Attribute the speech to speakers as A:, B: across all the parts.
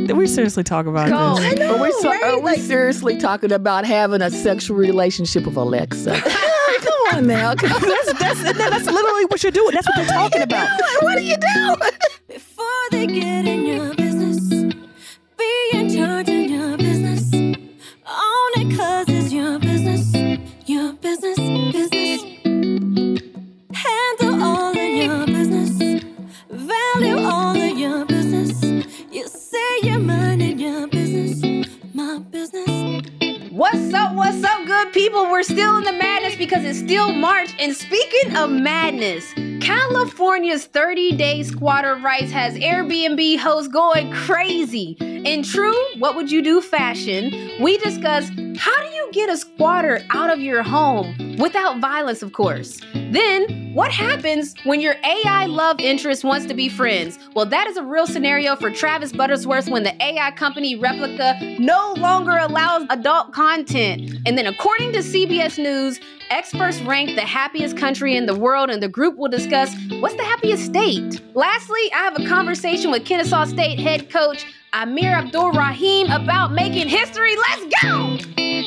A: we seriously talk about
B: Go.
A: this?
B: I know,
C: Are we seriously talking about having a sexual relationship with Alexa? Come on now.
A: That's literally what you're doing. That's what they're talking about.
C: What are you doing?
D: Before they get in your business, be in charge of your business. Own it 'cause it's your business, business. Handle all of your business, value all of your business. You say you're minding your business, my business.
B: What's up, good people? We're still in the madness because it's still March. And speaking of madness, California's 30-day squatter rights has Airbnb hosts going crazy. In true What Would You Do fashion, we discuss how do you get a squatter out of your home without violence, of course. Then, what happens when your AI love interest wants to be friends? Well, that is a real scenario for Travis Butterworth when the AI company Replica no longer allows adult content. And then, according to CBS News, experts rank the happiest country in the world, and the group will discuss what's the happiest state. Lastly, I have a conversation with Kennesaw State head coach Amir Abdul-Rahim about making history. Let's go!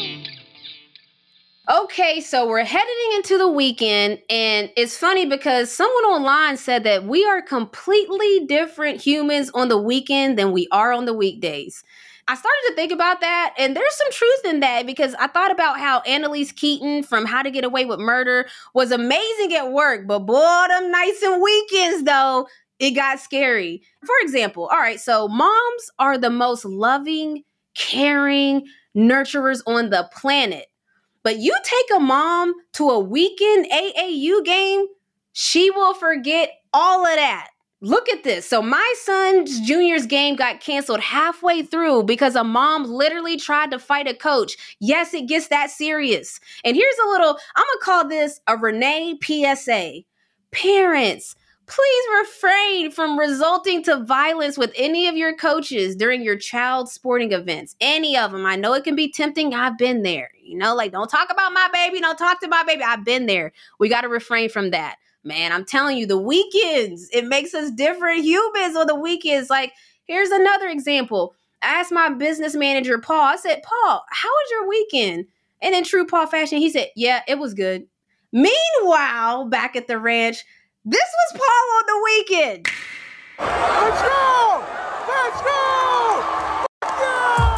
B: Okay, so we're heading into the weekend, and it's funny because someone online said that we are completely different humans on the weekend than we are on the weekdays. I started to think about that, and there's some truth in that because I thought about how Annalise Keaton from How to Get Away with Murder was amazing at work, but boy, them nights and weekends, though, it got scary. For example, all right, so moms are the most loving, caring nurturers on the planet. But you take a mom to a weekend AAU game, she will forget all of that. Look at this. So my son's junior's game got canceled halfway through because a mom literally tried to fight a coach. Yes, it gets that serious. And here's a little, I'm going to call this a Renee PSA. Parents, please refrain from resulting to violence with any of your coaches during your child's sporting events. Any of them. I know it can be tempting. I've been there. You know, like, don't talk about my baby. Don't talk to my baby. I've been there. We got to refrain from that. Man, I'm telling you, the weekends, it makes us different humans on the weekends. Like, here's another example. I asked my business manager, Paul, I said, Paul, how was your weekend? And in true Paul fashion, he said, yeah, it was good. Meanwhile, back at the ranch, this was Paul on the weekend.
E: Let's go! Let's go! Yeah!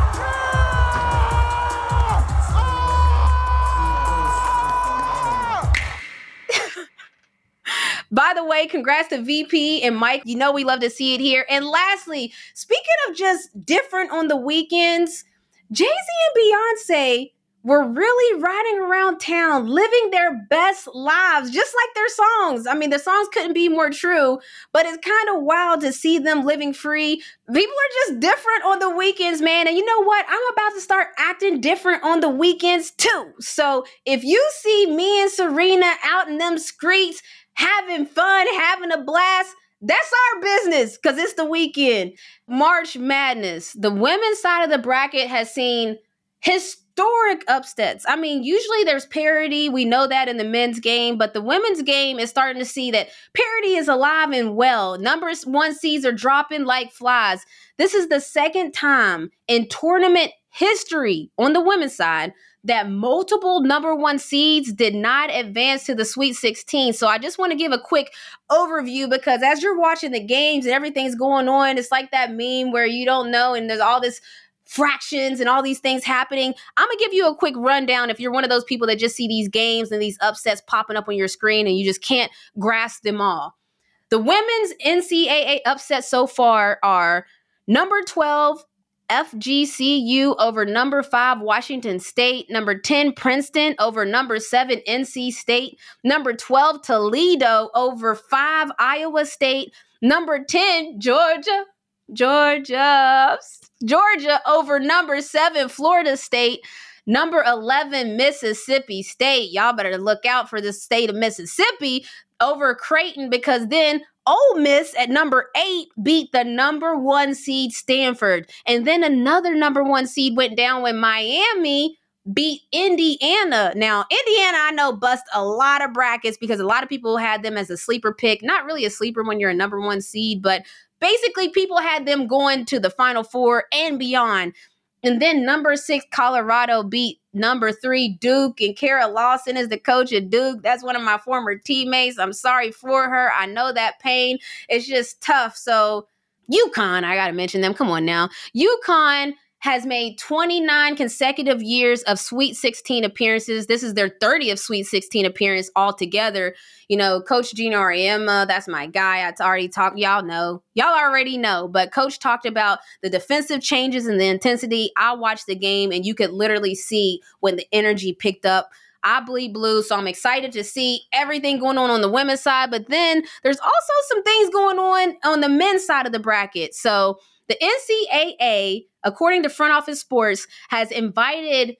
B: By the way, congrats to VP and Mike. You know we love to see it here. And lastly, speaking of just different on the weekends, Jay-Z and Beyonce were really riding around town, living their best lives, just like their songs. I mean, the songs couldn't be more true, but it's kind of wild to see them living free. People are just different on the weekends, man. And you know what? I'm about to start acting different on the weekends too. So if you see me and Serena out in them streets, having fun, having a blast, that's our business because it's the weekend. March Madness. The women's side of the bracket has seen historic upsets. I mean, usually there's parity. We know that in the men's game, but the women's game is starting to see that parity is alive and well. Number one seeds are dropping like flies. This is the second time in tournament history on the women's side that multiple number one seeds did not advance to the Sweet 16. So I just want to give a quick overview because as you're watching the games and everything's going on, it's like that meme where you don't know and there's all this fractions and all these things happening. I'm going to give you a quick rundown if you're one of those people that just see these games and these upsets popping up on your screen and you just can't grasp them all. The women's NCAA upsets so far are number 12, FGCU over number 5, Washington State. Number 10, Princeton over number 7, NC State. Number 12, Toledo over 5, Iowa State. Number 10, Georgia over number 7, Florida State. Number 11, Mississippi State. Y'all better look out for the state of Mississippi over Creighton because then Ole Miss at number 8 beat the number 1 seed Stanford. And then another number 1 seed went down when Miami beat Indiana. Now, Indiana, I know, bust a lot of brackets because a lot of people had them as a sleeper pick. Not really a sleeper when you're a number 1 seed, but basically people had them going to the Final Four and beyond. And then number 6, Colorado beat number 3, Duke, and Kara Lawson is the coach of Duke. That's one of my former teammates. I'm sorry for her. I know that pain. It's just tough. So UConn, I got to mention them. Come on now. UConn has made 29 consecutive years of Sweet 16 appearances. This is their 30th Sweet 16 appearance altogether. You know, Coach Gino Auriemma, that's my guy. I already talked. Y'all already know. But Coach talked about the defensive changes and the intensity. I watched the game, and you could literally see when the energy picked up. I bleed blue, so I'm excited to see everything going on the women's side. But then there's also some things going on the men's side of the bracket. So the NCAA, according to Front Office Sports, has invited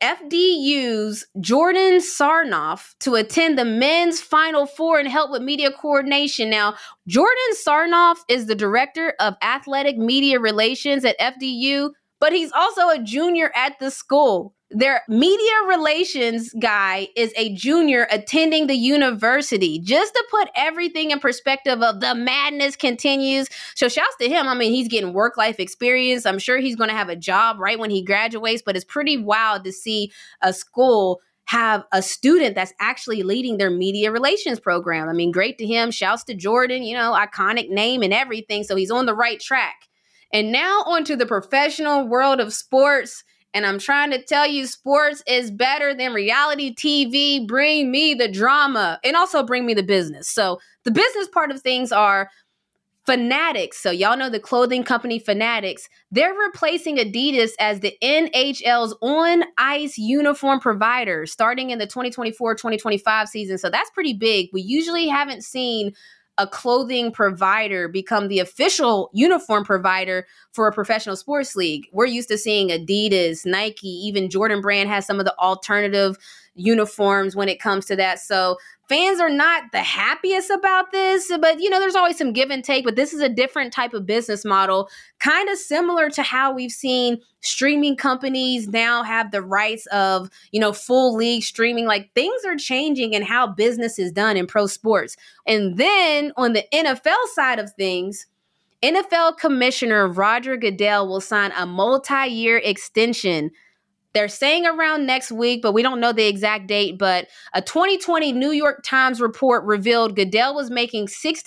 B: FDU's Jordan Sarnoff to attend the men's Final Four and help with media coordination. Now, Jordan Sarnoff is the director of athletic media relations at FDU, but he's also a junior at the school. Their media relations guy is a junior attending the university, just to put everything in perspective of the madness continues. So shouts to him. I mean, he's getting work-life experience. I'm sure he's going to have a job right when he graduates, but it's pretty wild to see a school have a student that's actually leading their media relations program. I mean, great to him. Shouts to Jordan, iconic name and everything. So he's on the right track. And now onto the professional world of sports. And I'm trying to tell you, sports is better than reality TV. Bring me the drama and also bring me the business. So the business part of things are Fanatics. So y'all know the clothing company Fanatics. They're replacing Adidas as the NHL's on-ice uniform provider starting in the 2024-2025 season. So that's pretty big. We usually haven't seen a clothing provider become the official uniform provider for a professional sports league. We're used to seeing Adidas, Nike, even Jordan Brand has some of the alternative uniforms when it comes to that. So fans are not the happiest about this, but there's always some give and take, but this is a different type of business model, kind of similar to how we've seen streaming companies now have the rights of, full league streaming. Like, things are changing in how business is done in pro sports. And then on the NFL side of things, NFL Commissioner Roger Goodell will sign a multi-year extension. They're saying around next week, but we don't know the exact date. But a 2020 New York Times report revealed Goodell was making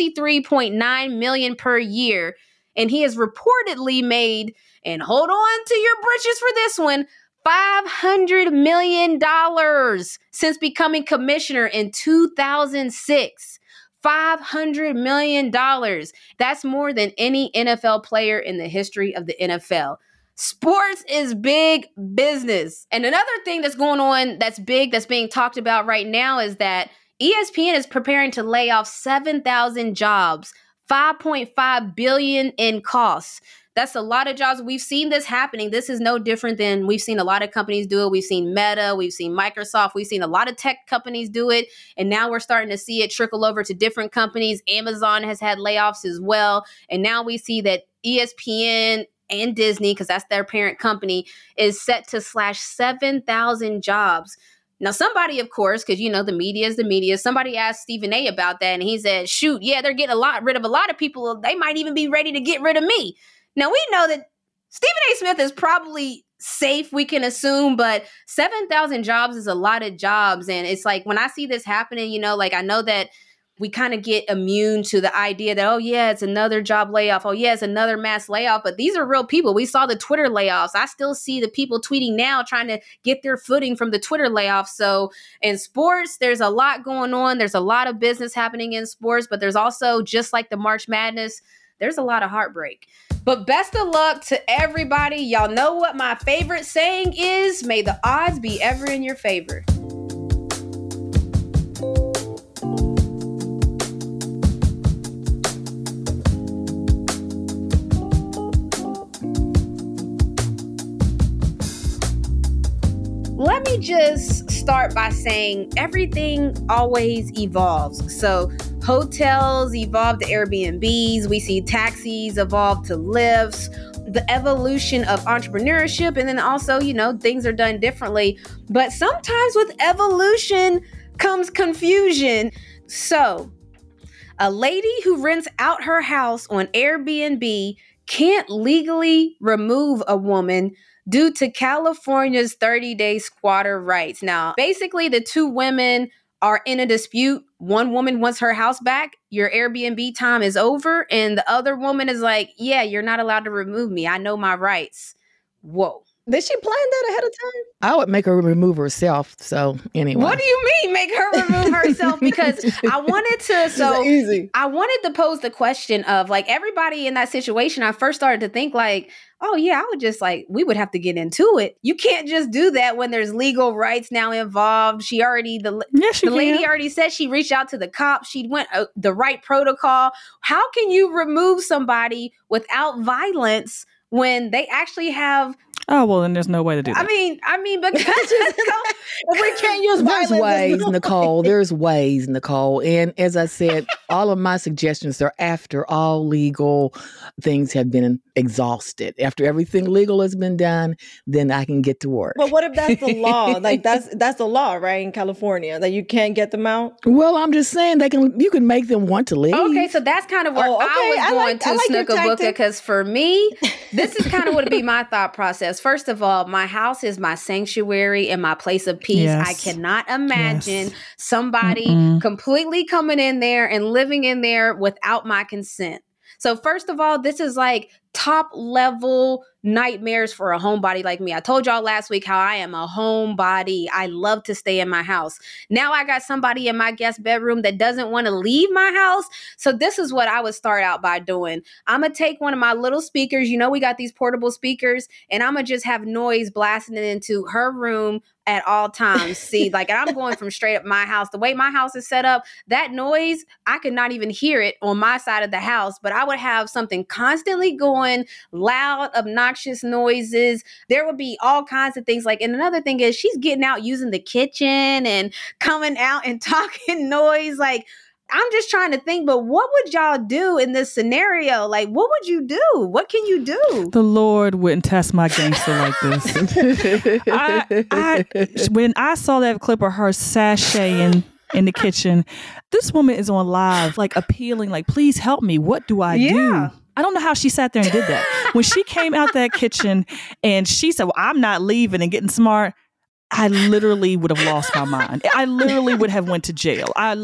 B: $63.9 million per year. And he has reportedly made, and hold on to your britches for this one, $500 million since becoming commissioner in 2006. $500 million. That's more than any NFL player in the history of the NFL. Sports is big business. And another thing that's going on that's big, that's being talked about right now, is that ESPN is preparing to lay off 7,000 jobs, $5.5 billion in costs. That's a lot of jobs. We've seen this happening. This is no different than we've seen a lot of companies do it. We've seen Meta, we've seen Microsoft, we've seen a lot of tech companies do it. And now we're starting to see it trickle over to different companies. Amazon has had layoffs as well. And now we see that ESPN and Disney, because that's their parent company, is set to slash 7,000 jobs. Now, somebody, of course, because the media is the media, somebody asked Stephen A about that, and he said, shoot, yeah, they're getting rid of a lot of people. They might even be ready to get rid of me. Now, we know that Stephen A. Smith is probably safe, we can assume, but 7,000 jobs is a lot of jobs. And it's like, when I see this happening, I know that we kind of get immune to the idea that, oh, yeah, it's another job layoff. Oh, yeah, it's another mass layoff. But these are real people. We saw the Twitter layoffs. I still see the people tweeting now trying to get their footing from the Twitter layoffs. So in sports, there's a lot going on. There's a lot of business happening in sports, but there's also, just like the March Madness, there's a lot of heartbreak. But best of luck to everybody. Y'all know what my favorite saying is: may the odds be ever in your favor. Let me just start by saying everything always evolves. So hotels evolve to Airbnbs. We see taxis evolve to Lyfts. The evolution of entrepreneurship, and then also, things are done differently. But sometimes with evolution comes confusion. So A lady who rents out her house on Airbnb can't legally remove a woman due to California's 30-day squatter rights. Now, basically, the two women are in a dispute. One woman wants her house back. Your Airbnb time is over. And the other woman is like, yeah, you're not allowed to remove me. I know my rights. Whoa.
F: Did she plan that ahead of time?
C: I would make her remove herself. So anyway.
B: What do you mean make her remove herself? Because I wanted to,
F: Easy.
B: I wanted to pose the question of like everybody in that situation. I first started to think like, oh yeah, I would just like, we would have to get into it. You can't just do that when there's legal rights now involved. She already, the lady already said she reached out to the cops. She went the right protocol. How can you remove somebody without violence when they actually have?
A: Oh, well, then there's no way to do that.
B: I mean, because
F: we can't use violence.
C: There's ways, Nicole. There's ways, Nicole. And as I said, all of my suggestions are after all legal things have been exhausted. After everything legal has been done, then I can get to work.
F: But what if that's the law? Like that's the law, right, in California, that you can't get them out?
C: Well, I'm just saying you can make them want to leave.
B: Okay, so that's kind of where I was going to Snookabuka, because for me, this is kind of what would be my thought process. First of all, my house is my sanctuary and my place of peace.
A: Yes.
B: I cannot imagine somebody completely coming in there and living in there without my consent. So first of all, this is like top level nightmares for a homebody like me. I told y'all last week how I am a homebody. I love to stay in my house. Now I got somebody in my guest bedroom that doesn't want to leave my house. So this is what I would start out by doing. I'm going to take one of my little speakers. You know, we got these portable speakers, and I'm going to just have noise blasting it into her room at all times. See, like I'm going from straight up my house. The way my house is set up, that noise, I could not even hear it on my side of the house, but I would have something constantly going, loud, obnoxious noises. There would be all kinds of things. Like, and another thing is she's getting out using the kitchen and coming out and talking noise. Like, I'm just trying to think, but what would y'all do in this scenario? Like, what would you do? What can you do?
A: The Lord wouldn't test my gangster like this. When I saw that clip of her sashaying in the kitchen, this woman is on live, like appealing, like, please help me. What do I do? I don't know how she sat there and did that. When she came out that kitchen and she said, well, I'm not leaving and getting smart, I literally would have lost my mind. I literally would have went to jail. I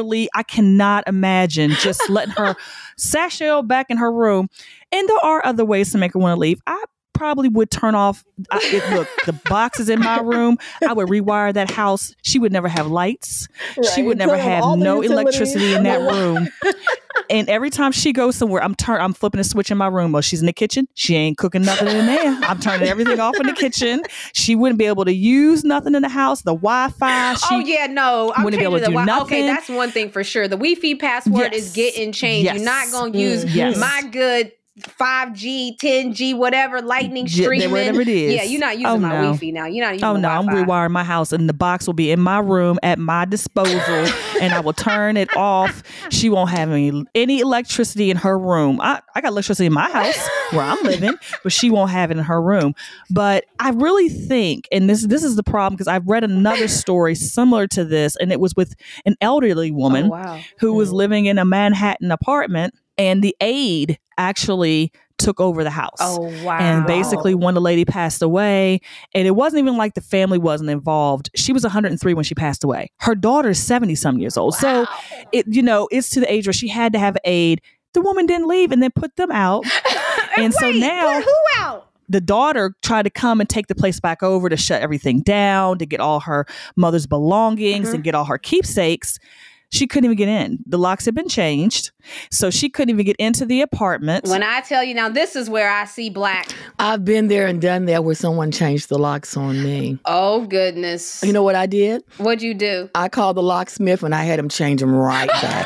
A: cannot imagine just letting her sashay back in her room. And there are other ways to make her want to leave. I probably would turn off. Look, the boxes in my room. I would rewire that house. She would never have lights. Right. She would never have no electricity in that room. And every time she goes somewhere, I'm flipping a switch in my room. Well, she's in the kitchen. She ain't cooking nothing in there. I'm turning everything off in the kitchen. She wouldn't be able to use nothing in the house. The Wi-Fi.
B: I'm
A: wouldn't be able to do nothing.
B: Okay, that's one thing for sure. The Wi-Fi password is getting changed. Yes. You're not going to use my good 5G, 10G, whatever, lightning streaming.
A: Whatever it is.
B: Yeah, you're not using my Wi-Fi now. You're not using
A: Wi-Fi.
B: I'm
A: rewiring my house, and the box will be in my room at my disposal, and I will turn it off. She won't have any electricity in her room. I got electricity in my house where I'm living, but she won't have it in her room. But I really think, and this is the problem, because I've read another story similar to this, and it was with an elderly woman who was living in a Manhattan apartment, and the aide actually took over the house.
B: Oh, wow.
A: And basically when the lady passed away, and it wasn't even like the family wasn't involved. She was 103 when she passed away. Her daughter's 70 some years old. Wow. So it's to the age where she had to have an aide. The woman didn't leave and then put them out. And so now
B: who out?
A: The daughter tried to come and take the place back over to shut everything down, to get all her mother's belongings and get all her keepsakes. She couldn't even get in. The locks had been changed. So she couldn't even get into the apartment.
B: When I tell you now, this is where I see black.
C: I've been there and done that where someone changed the locks on me.
B: Oh, goodness.
C: You know what I did?
B: What'd you do?
C: I called the locksmith and I had him change them right back.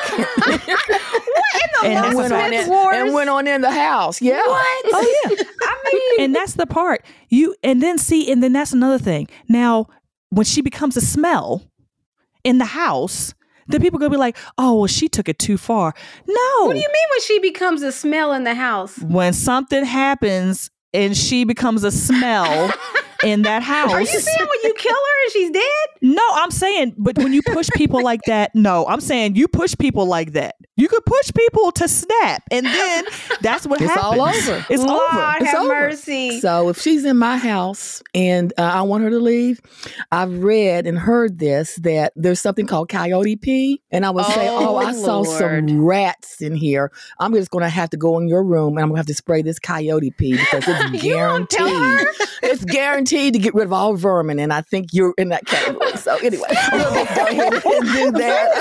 B: And
C: went on in the house. Yeah.
B: What?
A: Oh, yeah. And that's the part. And then that's another thing. Now, when she becomes a smell in the house, then people are going to be like, oh, well, she took it too far. No.
B: What do you mean when she becomes a smell in the house?
A: When something happens and she becomes a smell in that house.
B: Are you saying when you kill her and she's dead?
A: No, I'm saying, but when you push people like that, no, I'm saying you push people like that. You could push people to snap, and then that's what happens.
C: It's all over.
A: It's
B: Lord
A: over.
C: It's
B: have
C: over.
B: mercy.
C: So if she's in my house and I want her to leave, I've read and heard this, that there's something called coyote pee. And I would say, I saw
B: Lord.
C: some rats in here. I'm just going to have to go in your room and I'm going to have to spray this coyote pee because it's
B: You won't tell her?
C: guaranteed. It's guaranteed to get rid of all vermin. And I think you're in that category. So anyway, we'll just go ahead and do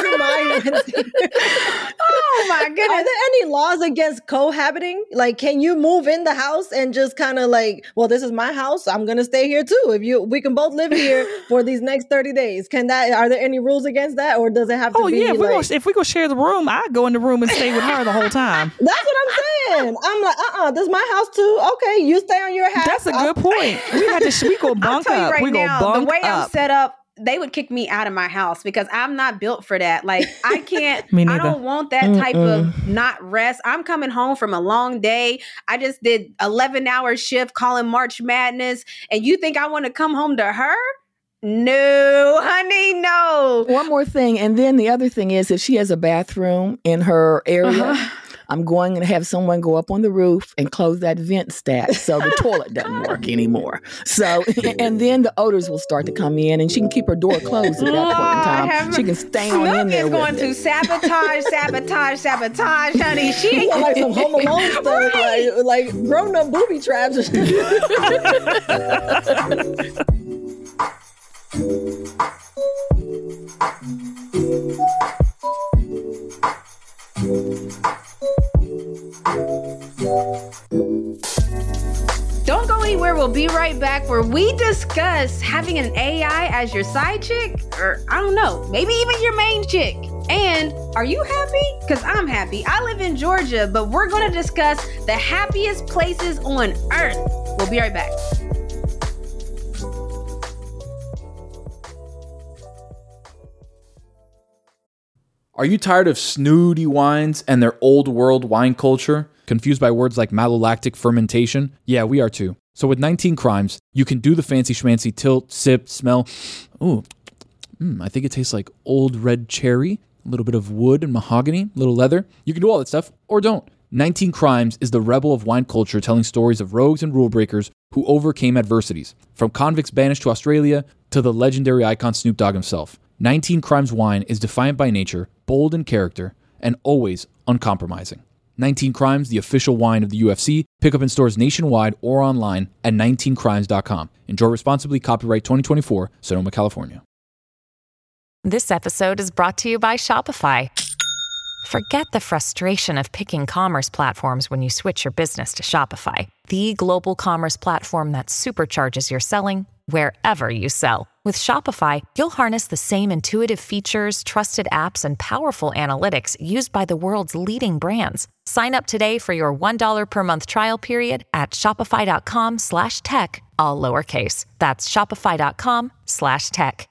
C: that.
B: Oh my goodness.
F: Are there any laws against cohabiting? Like, can you move in the house and just kind of like, well, this is my house, I'm gonna stay here too. We can both live here for these next 30 days. Are there any rules against that, or does it have to be?
A: Yeah, if we go share the room, I go in the room and stay with her the whole time.
F: That's what I'm saying. I'm like, this is my house too. Okay, you stay on your house.
A: That's a good point. We go bunk
B: I'll tell you
A: up.
B: right
A: We go
B: now,
A: bunk
B: the way
A: up.
B: I'm set up, they would kick me out of my house because I'm not built for that. Like, I can't,
A: Me
B: I
A: neither.
B: don't want that type of not rest. I'm coming home from a long day. I just did 11-hour shift calling March Madness. And you think I want to come home to her? No, honey, no.
C: One more thing. And then the other thing is, if she has a bathroom in her area, I'm going to have someone go up on the roof and close that vent stack so the toilet doesn't work anymore. So, and then the odors will start to come in, and she can keep her door closed at that point in time. She can stay on in there
B: Smoke is going
C: with
B: to sabotage, honey. She ain't
F: like some Home Alone stuff, like grown up booby traps.
B: Don't go anywhere. We'll be right back, where we discuss having an AI as your side chick, or I don't know, maybe even your main chick. And are you happy? Because I'm happy. I live in Georgia, but we're going to discuss the happiest places on earth. We'll be right back.
G: Are you tired of snooty wines and their old world wine culture? Confused by words like malolactic fermentation? Yeah, we are too. So with 19 Crimes, you can do the fancy schmancy tilt, sip, smell. Ooh, I think it tastes like old red cherry, a little bit of wood and mahogany, a little leather. You can do all that stuff, or don't. 19 Crimes is the rebel of wine culture, telling stories of rogues and rule breakers who overcame adversities, from convicts banished to Australia to the legendary icon Snoop Dogg himself. 19 Crimes wine is defiant by nature, bold in character, and always uncompromising. 19 Crimes, the official wine of the UFC. Pick up in stores nationwide or online at 19crimes.com. Enjoy responsibly. Copyright 2024, Sonoma, California.
H: This episode is brought to you by Shopify. Forget the frustration of picking commerce platforms when you switch your business to Shopify, the global commerce platform that supercharges your selling wherever you sell. With Shopify, you'll harness the same intuitive features, trusted apps, and powerful analytics used by the world's leading brands. Sign up today for your $1 per month trial period at shopify.com/tech, all lowercase. That's shopify.com/tech.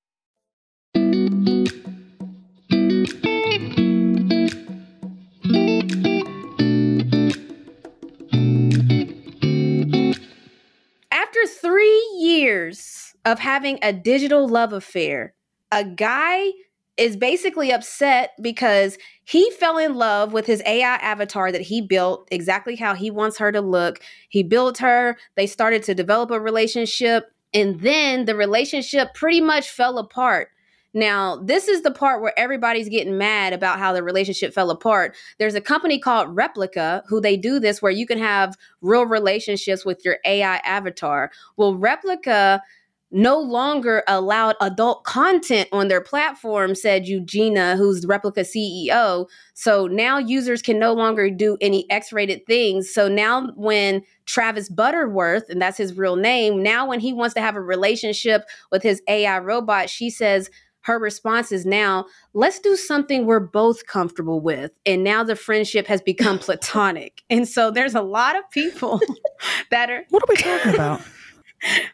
B: After 3 years of having a digital love affair, a guy is basically upset because he fell in love with his AI avatar that he built exactly how he wants her to look. He built her, they started to develop a relationship, and then the relationship pretty much fell apart. Now, this is the part where everybody's getting mad about how the relationship fell apart. There's a company called Replica who they do this where you can have real relationships with your AI avatar. Well, Replica no longer allowed adult content on their platform, said Eugenia, who's Replica CEO. So now users can no longer do any X-rated things. So now when Travis Butterworth, and that's his real name, now when he wants to have a relationship with his AI robot, she says, her response is now, let's do something we're both comfortable with. And now the friendship has become platonic. And so there's a lot of people that are...
A: What are we talking about?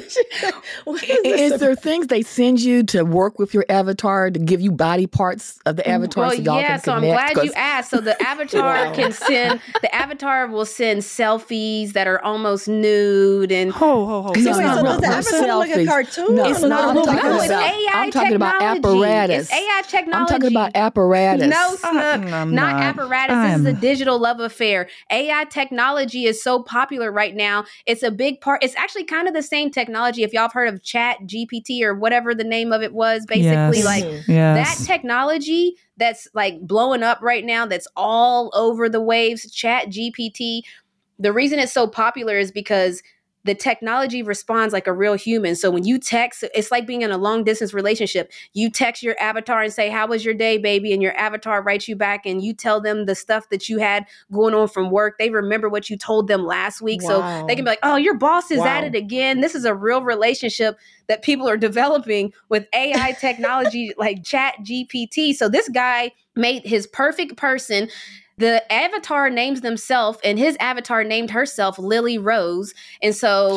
C: Is there things they send you to work with your avatar to give you body parts of the avatar?
B: Well,
C: so y'all
B: yeah.
C: can
B: So I'm
C: connect?
B: glad you asked. So the avatar the avatar will send selfies that are almost nude and.
A: Ho.
F: So
C: No,
F: wait,
C: no,
F: so
C: no,
F: does the
C: no
F: avatar look like a
C: selfies.
F: cartoon?
C: No,
A: It's
C: no,
A: not
C: I'm
A: a
C: talking
A: movie.
B: It's
C: about.
B: AI
C: I'm talking about
B: technology.
C: apparatus.
B: It's AI technology.
C: I'm talking about apparatus.
B: No, Snook,
A: I'm
B: not
A: not.
B: apparatus. This is a digital love affair. AI technology is so popular right now. It's a big part. It's actually kind of the same technology. If y'all have heard of Chat GPT or whatever the name of it was, basically,
A: Yes.
B: like
A: Yes.
B: that technology that's like blowing up right now, that's all over the waves, Chat GPT. The reason it's so popular is because the technology responds like a real human. So when you text, it's like being in a long distance relationship. You text your avatar and say, "How was your day, baby?" And your avatar writes you back and you tell them the stuff that you had going on from work. They remember what you told them last week. So they can be like, "Oh, your boss is at it again." This is a real relationship that people are developing with AI technology like Chat GPT. So this guy made his perfect person. The avatar names themselves, and his avatar named herself Lily Rose. And so,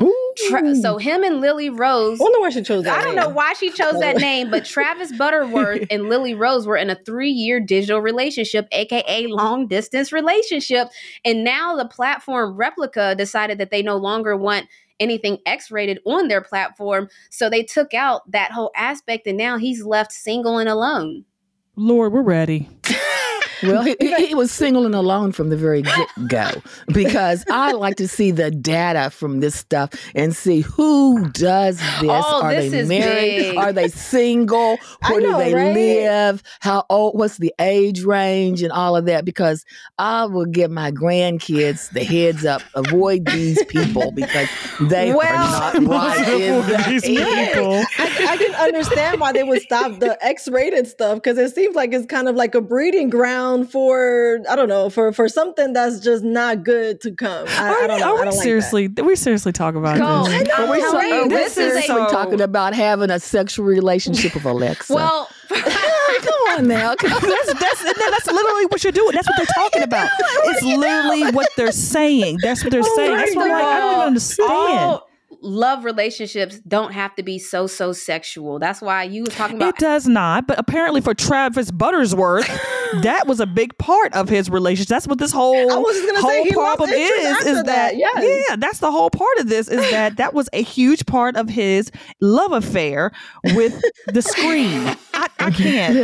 B: so him and Lily Rose.
F: I wonder why she chose that
B: I don't
F: name.
B: know why she chose that name, but Travis Butterworth and Lily Rose were in a 3-year digital relationship, aka long distance relationship. And now the platform Replica decided that they no longer want anything X-rated on their platform. So they took out that whole aspect, and now he's left single and alone.
A: Lord, we're ready.
C: Well, he was single and alone from the very get-go, because I like to see the data from this stuff and see who does this.
B: Oh,
C: Are
B: this
C: they
B: is
C: married?
B: big.
C: Are they single? Where do they live? How old? What's the age range and all of that? Because I will give my grandkids the heads up. Avoid these people because they are not right in the
A: These
C: head.
A: people.
F: I can understand why they would stop the X-rated stuff, because it seems like it's kind of like a breeding ground for, I don't know, for something that's just not good to come. I don't know. I don't
A: seriously, we seriously talk about
B: Go.
A: this.
B: I know.
C: Are we
B: How are you?
C: this
B: This is
C: is
B: a-
C: talking about having a sexual relationship with Alexa.
B: Well,
C: come on now.
A: That's literally what you're doing. That's what they're talking about. It's literally what they're saying. That's what they're saying. That's what I don't even understand.
B: all love relationships don't have to be so sexual. That's why you was talking about.
A: It does not, but apparently for Travis Butterworth, that was a big part of his relationship. That's what this whole problem is that yeah, that's the whole part of this, is that was a huge part of his love affair with the screen. I can't.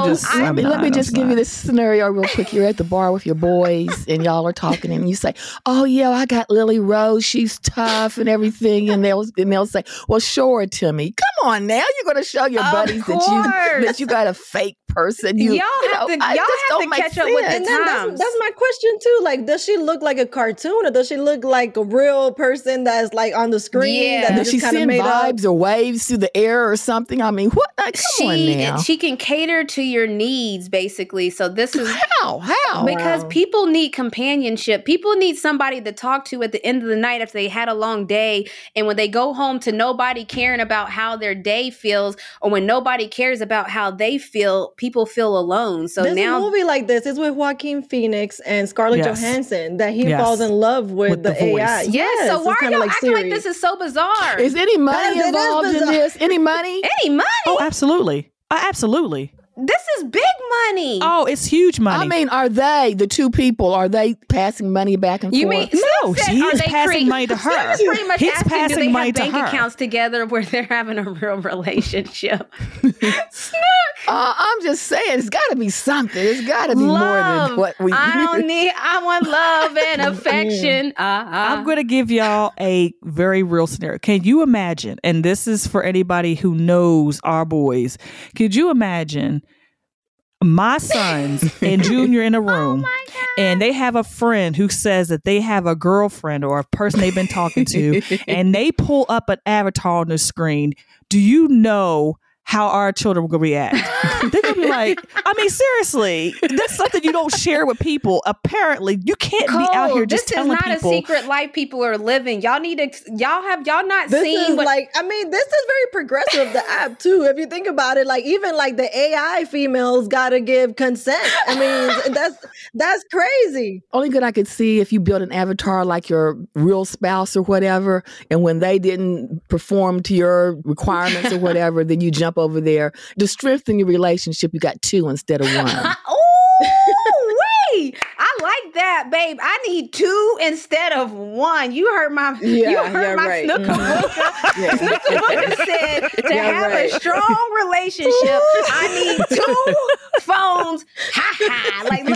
C: Let me just give you this scenario real quick. You're at the bar with your boys and y'all are talking and you say, "Oh yeah, I got Lily Rose. She's tough and everything." And they'll say, "Well, show her to me." Come on now, you're going to show your buddies that you got a fake person.
B: Y'all have to catch up with the
F: and
B: times.
F: That's my question too. Like, does she look like a cartoon, or does she look like a real person that's like on the screen?
B: Yeah.
F: That
C: Does she send vibes or waves through the air or something? I mean, what? Come on now.
B: She can cater to your needs, basically. So this is
C: how
B: because people need companionship. People need somebody to talk to at the end of the night if they had a long day, and when they go home to nobody caring about how their day feels, or when nobody cares about how they feel, people feel alone. So
F: there's
B: now
F: a movie like this. It's with Joaquin Phoenix and Scarlett Johansson that he falls in love with the AI.
B: Yes. So why are y'all acting like this is so bizarre?
C: Is any money involved in this? Any money?
B: Any money?
A: Oh, absolutely. Absolutely.
B: This is big money.
A: Oh, it's huge money.
C: I mean, are they, the two people, are they passing money back and
B: You
C: forth?
B: mean
A: no, he's passing money to her.
B: He's pretty much
A: He's
B: asking, do
A: passing
B: they
A: money
B: have
A: to
B: bank
A: her.
B: accounts together where they're having a real relationship?
C: I'm just saying, it's got to be something. It's got to be more than what we.
B: I want love and affection.
A: I'm going to give y'all a very real scenario. Can you imagine? And this is for anybody who knows our boys. Could you imagine my sons and Junior in a room, and they have a friend who says that they have a girlfriend or a person they've been talking to, and they pull up an avatar on the screen? Do you know how our children will react? They're gonna be like, I mean, seriously, that's something you don't share with people. Apparently, you can't be out here just telling people.
B: This is not a secret life people are living. Y'all need to. Y'all not
F: this
B: seen
F: is
B: what?
F: Like, I mean, this is very progressive. The app too. If you think about it, like even like the AI females gotta give consent. I mean, that's crazy.
C: Only good I could see if you build an avatar like your real spouse or whatever, and when they didn't perform to your requirements or whatever, then you jump over there. To strengthen your relationship, you got 2 instead of 1.
B: Oh, wait! I like that, babe. I need 2 instead of 1. You heard my
F: right.
B: Snooker Booker. Snooker Booker said to have a strong relationship, I need 2 phones. Ha ha! Like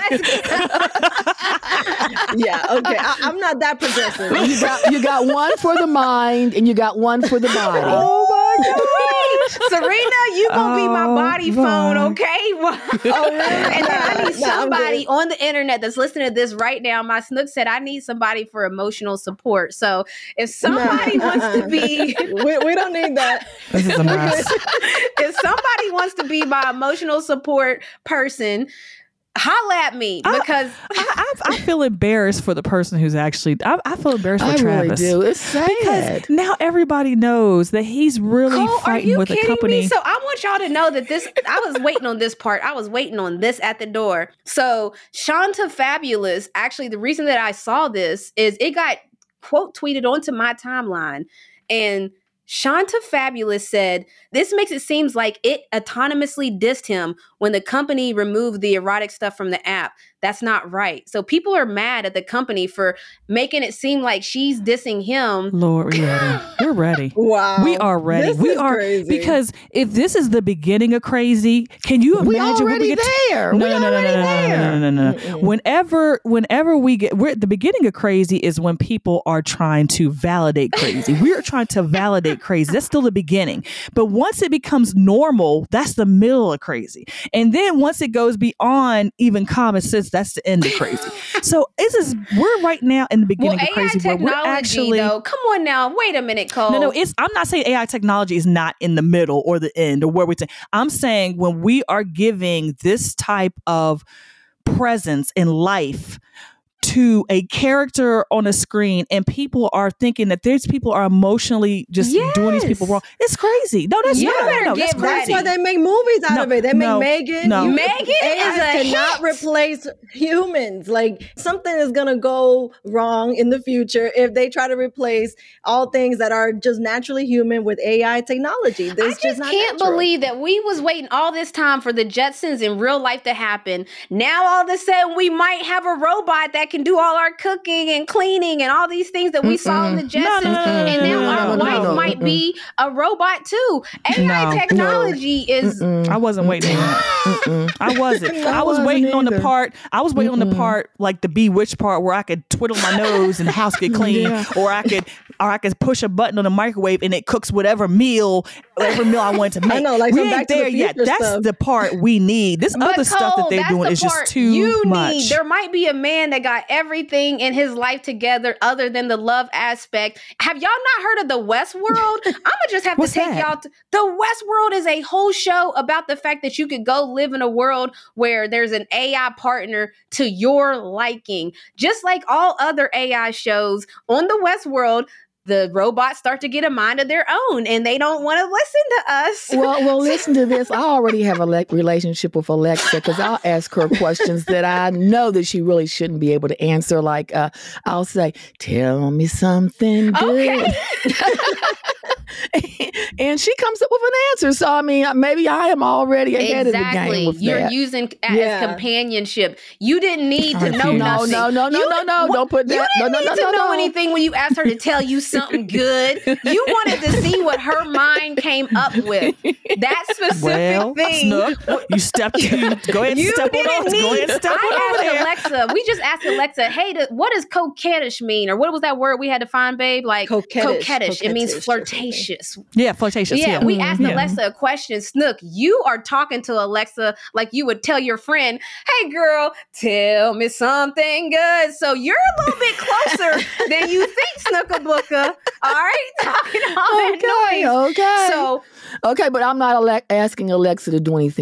B: let's.
F: Yeah. Okay. I'm not that progressive.
C: You got 1 for the mind and you got 1 for the body.
F: Oh my God.
B: Serena, you gonna be my body phone, okay? And then I need somebody on the internet that's listening to this right now. My Snook said I need somebody for emotional support. So if somebody wants to be,
F: we don't need that.
A: This is a mess.
B: If somebody wants to be my emotional support person, holla at me because
A: I feel embarrassed for the person who's actually. I feel embarrassed for Travis.
C: I really do. It's sad
A: because now everybody knows that he's really
B: Cole,
A: fighting with a company.
B: Me? So I want y'all to know that this. I was waiting on this part. I was waiting on this at the door. So Shanta Fabulous. Actually, the reason that I saw this is it got quote tweeted onto my timeline, and Shanta Fabulous said, "This makes it seem like it autonomously dissed him when the company removed the erotic stuff from the app. That's not right." So people are mad at the company for making it seem like she's dissing him.
A: Lord, we're ready. We're ready.
F: Wow.
A: We are ready. We are
F: crazy.
A: Because if this is the beginning of crazy, can you imagine when we get
C: there?
A: No. Whenever we get, the beginning of crazy is when people are trying to validate crazy. We are trying to validate crazy. That's still the beginning. But once it becomes normal, that's the middle of crazy. And then once it goes beyond even common sense, that's the end of crazy. So we're right now in the beginning of crazy where we're actually.
B: Though, come on now, wait a minute, Cole.
A: No. I'm not saying AI technology is not in the middle or the end or where we. I'm saying when we are giving this type of presence in life to a character on a screen and people are thinking that these people are emotionally just doing these people wrong. It's crazy. No, that's
F: That's why they make movies out of it. They make Megan.
B: Megan
F: cannot replace humans. Like something is gonna go wrong in the future if they try to replace all things that are just naturally human with AI technology.
B: I just can't believe that we was waiting all this time for the Jetsons in real life to happen. Now all of a sudden we might have a robot that can do all our cooking and cleaning and all these things that we saw in the Jetsons. And now our wife might be a robot too. AI technology is.
A: I wasn't waiting on that. I wasn't. I was waiting on the part. I was waiting on the part like the Bewitched part where I could twiddle my nose and the house get clean, or I could push a button on the microwave and it cooks whatever meal I want to make.
F: I know, like
A: we ain't there yet. That's the part we need. This other stuff that they're doing is just too much.
B: There might be a man that got everything in his life together other than the love aspect. Have y'all not heard of the Westworld? I'm gonna just have to take y'all to the Westworld. Is a whole show about the fact that you could go live in a world where there's an AI partner to your liking. Just like all other AI shows on the Westworld, the robots start to get a mind of their own and they don't want to listen to us.
C: Well, listen to this. I already have a relationship with Alexa because I'll ask her questions that I know that she really shouldn't be able to answer. Like I'll say, "Tell me something good." Okay. And she comes up with an answer. So, I mean, maybe I am already ahead of the game with
B: You're
C: that.
B: using as companionship. You didn't need to know nothing.
C: No. Don't put that.
B: You didn't need to know anything when you asked her to tell you something good. You wanted to see what her mind came up with. That specific thing.
A: Snook, you stepped. Go ahead and step on over. Go ahead and step on over there.
B: Alexa. We just asked Alexa, "Hey, what does coquettish mean?" Or what was that word we had to find, babe? Like coquettish. It means flirtatious.
A: Yeah, flirtatious.
B: Yeah, we asked Alexa a question. Snook, you are talking to Alexa like you would tell your friend, "Hey, girl, tell me something good." So you're a little bit closer than you think, Snooker Booker. All right, talking all that noise.
C: Okay.
B: So
C: but I'm not asking Alexa to do anything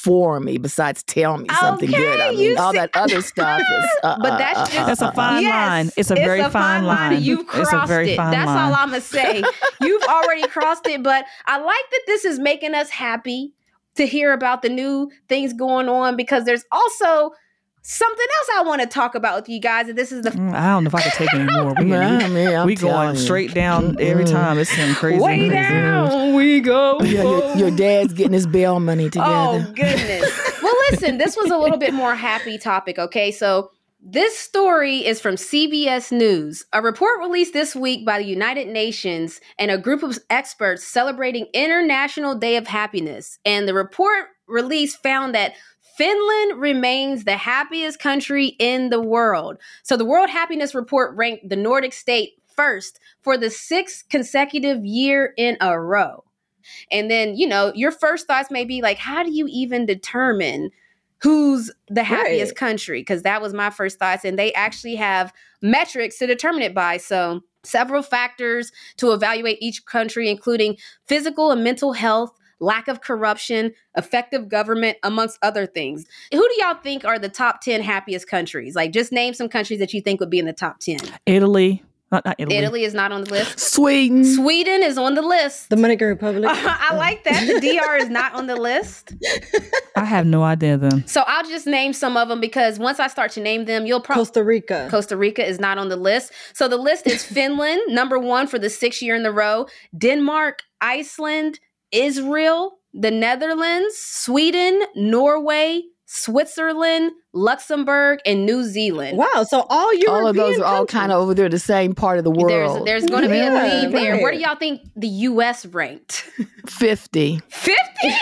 C: for me besides tell me something good. I mean, all that other stuff is.
B: But that's just
A: That's a fine line. It's a very fine line.
B: You've crossed it. That's all I'm gonna say. You've already crossed it. But I like that this is making us happy to hear about the new things going on, because there's also something else I want to talk about with you guys. And this is the
A: I don't know if I can take any more. We going straight down every time. It's some crazy.
B: Way down we go.
C: Your dad's getting his bail money together.
B: Oh, goodness. Well, listen, this was a little bit more happy topic, okay? So this story is from CBS News. A report released this week by the United Nations and a group of experts celebrating International Day of Happiness. And the report release found that Finland remains the happiest country in the world. So the World Happiness Report ranked the Nordic state first for the 6th consecutive year in a row. And then, your first thoughts may be like, how do you even determine who's the happiest country? Because that was my first thoughts. And they actually have metrics to determine it by. So several factors to evaluate each country, including physical and mental health, lack of corruption, effective government, amongst other things. Who do y'all think are the top 10 happiest countries? Like, just name some countries that you think would be in the top 10.
A: Italy. Not Italy.
B: Italy is not on the list.
C: Sweden
B: is on the list.
F: Dominican Republic.
B: I like that. The DR is not on the list.
A: I have no idea then.
B: So I'll just name some of them, because once I start to name them, you'll probably... Costa Rica is not on the list. So the list is Finland, number 1 for the 6th year in a row. Denmark, Iceland, Israel, the Netherlands, Sweden, Norway, Switzerland, Luxembourg, and New Zealand.
F: Wow, so all
C: of those are all kind of over there, the same part of the world.
B: There's going to be a theme there. Where do y'all think the U.S. ranked?
C: 50.
B: 50?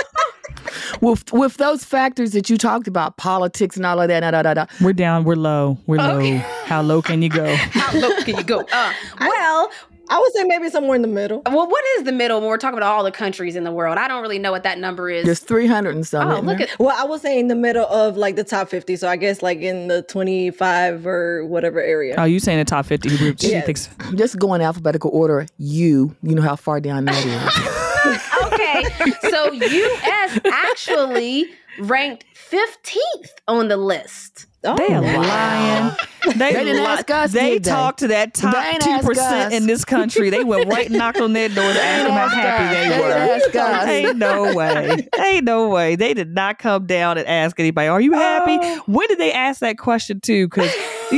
C: With those factors that you talked about, politics and all of that,
A: We're down. We're low. We're low. How low can you go?
B: How low can you go? Well,
F: I would say maybe somewhere in the middle.
B: Well, what is the middle when we're talking about all the countries in the world? I don't really know what that number is.
C: There's 300 and something.
B: Oh, look at.
F: Well, I would say in the middle of like the top 50. So I guess like in the 25 or whatever area.
A: Oh, you saying the top 50?
F: Yes.
C: Just go in alphabetical order. You know how far down that
B: is. Okay, so U.S. actually ranked 15th on the list.
A: Oh, they are lying. They
C: didn't ask us.
A: They talked to that top 2% in this country. They went right and knocked on their door to ask them how happy they were. Ain't no way. Ain't no way. They did not come down and ask anybody, "Are you happy?" When did they ask that question too? Because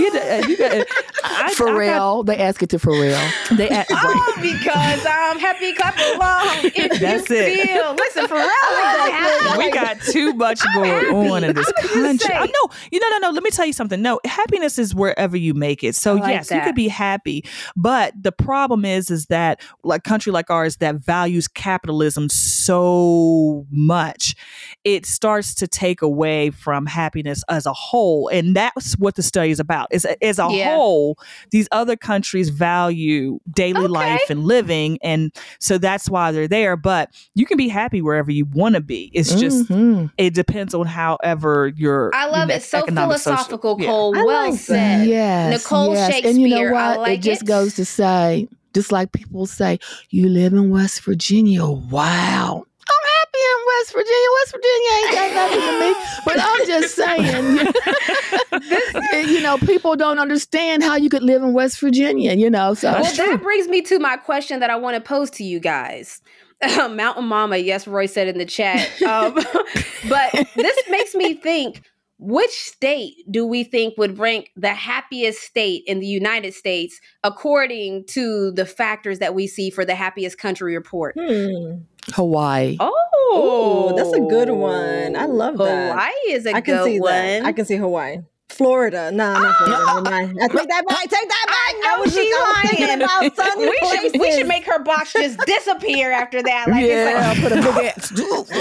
C: Pharrell. They ask it to Pharrell.
B: Because I'm happy. Clap along.
A: That's it.
B: Listen, Pharrell.
A: We got too much going on in this country. No. Let me tell you something. No, happiness is wherever you make it. So yes, you could be happy, but the problem is that like a country like ours that values capitalism so much, it starts to take away from happiness as a whole, and that's what the study is about. As a whole, these other countries value daily life and living, and so that's why they're there. But you can be happy wherever you want to be. It's just it depends on however your.
B: I love it. So philosophical, Cole. Well said.
C: Yes,
B: Nicole Shakespeare.
C: And you know what?
B: I like
C: it just goes to say, just like people say, you live in West Virginia. Wow. I'm happy in West Virginia. West Virginia ain't got nothing to me. But I'm just saying, people don't understand how you could live in West Virginia, So
B: that brings me to my question that I want to pose to you guys. Mountain Mama, yes, Roy said in the chat. But this makes me think, which state do we think would rank the happiest state in the United States according to the factors that we see for the happiest country report?
C: Hawaii.
B: Oh,
F: that's a good one. I love that.
B: Hawaii is a good one.
F: I can see Hawaii. Florida. No, not Florida. I take that back.
B: I know she's lying.
F: About sunny places.
B: We should make her box just disappear after that. Like,
C: it's like, put a big ass.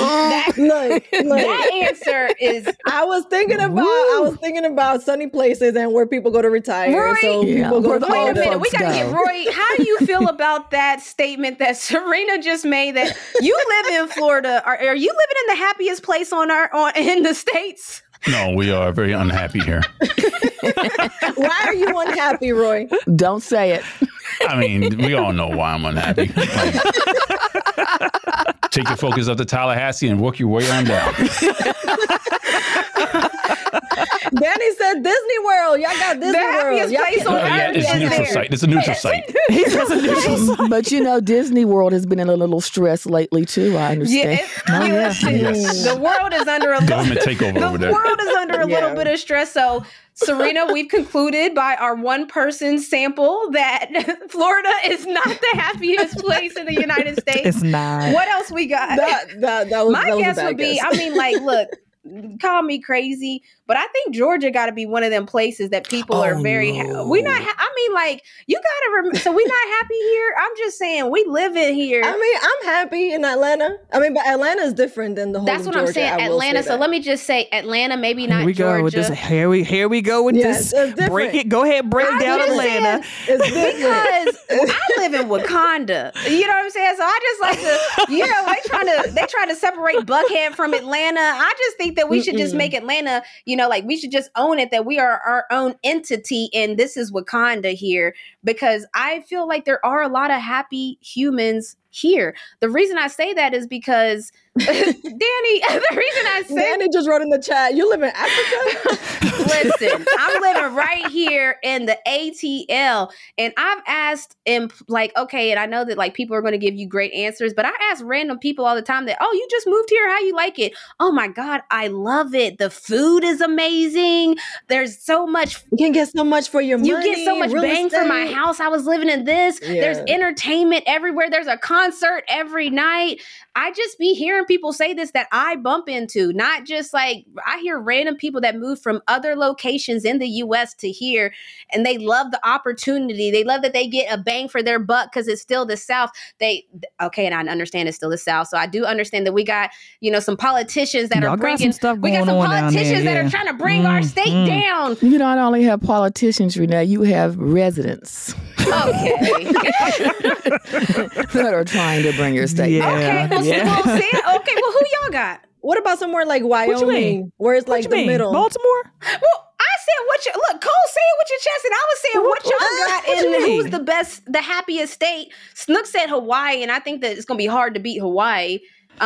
B: That answer is.
F: I was thinking about sunny places and where people go to retire.
B: Roy,
F: so people go to
B: wait a minute. We gotta get Roy. How do you feel about that statement that Serena just made? That you live in Florida. Are you living in the happiest place in the States?
I: No, we are very unhappy here.
F: Why are you unhappy, Roy?
C: Don't say it.
I: I mean, we all know why I'm unhappy. Take your focus up to Tallahassee and work your way on down.
F: Danny said Disney World. Y'all got Disney World.
B: Place on earth
I: it's a neutral site. It's a neutral site.
C: But Disney World has been in a little stress lately too. I understand.
I: Yes.
B: The world is under a
I: government takeover over there.
B: The world is under a little bit of stress. So, Serena, we've concluded by our one-person sample that Florida is not the happiest place in the United States.
A: It's not.
B: What else we got?
F: That was
B: My guess would be, I mean, like, look, call me crazy, but I think Georgia got to be one of them places that people are very we not I mean, like, you gotta remember, so we not happy here. I'm just saying we live in here.
F: I mean, I'm happy in Atlanta. I mean, but Atlanta is different than the whole
B: That's
F: of
B: what
F: Georgia,
B: I'm saying. Atlanta. So let me just say Atlanta, maybe not
A: Here we
B: Georgia.
A: go with this. Here we go with this. Break it. Go ahead, break down Atlanta.
B: Because I live in Wakanda. You know what I'm saying? So I just like to, you know, they try to separate Buckhead from Atlanta. I just think that we should just make Atlanta, you know, like we should just own it, that we are our own entity and this is Wakanda here, because I feel like there are a lot of happy humans here. The reason I say that is because Danny, the reason I say
F: Danny just wrote in the chat, you live in Africa?
B: Listen, I'm living right here in the ATL, and I've asked like, okay, and I know that like people are going to give you great answers, but I ask random people all the time that, oh, you just moved here, how you like it? Oh my God, I love it. The food is amazing. There's so much.
F: You can get so much for your money.
B: You get so much bang for my house. I was living in this.
F: Yeah.
B: There's entertainment everywhere. There's a concert every night. I just be hearing people say this that I bump into, not just like I hear random people that move from other locations in the US to here, and they love the opportunity. They love that they get a bang for their buck because it's still the South. Okay, and I understand it's still the South. So I do understand that we got, you know, some politicians that
A: Y'all
B: are
A: got
B: bringing
A: some stuff
B: we got
A: going
B: some
A: on down
B: politicians
A: there,
B: that are trying to bring our state down.
C: You not only have politicians, Renee, you have residents
B: Okay.
C: that are trying to bring your state
A: Yeah.
C: down.
B: Okay, well, okay, well, who y'all got?
F: What about somewhere like
A: What you
F: Wyoming,
A: mean?
F: where it's like
A: What you
F: the
A: mean?
F: middle?
A: Baltimore?
B: Well, I said look, Cole said it with your chest, and I was saying what y'all got
A: what you
B: and who's
A: mean?
B: the happiest state. Snook said Hawaii, and I think that it's gonna be hard to beat Hawaii.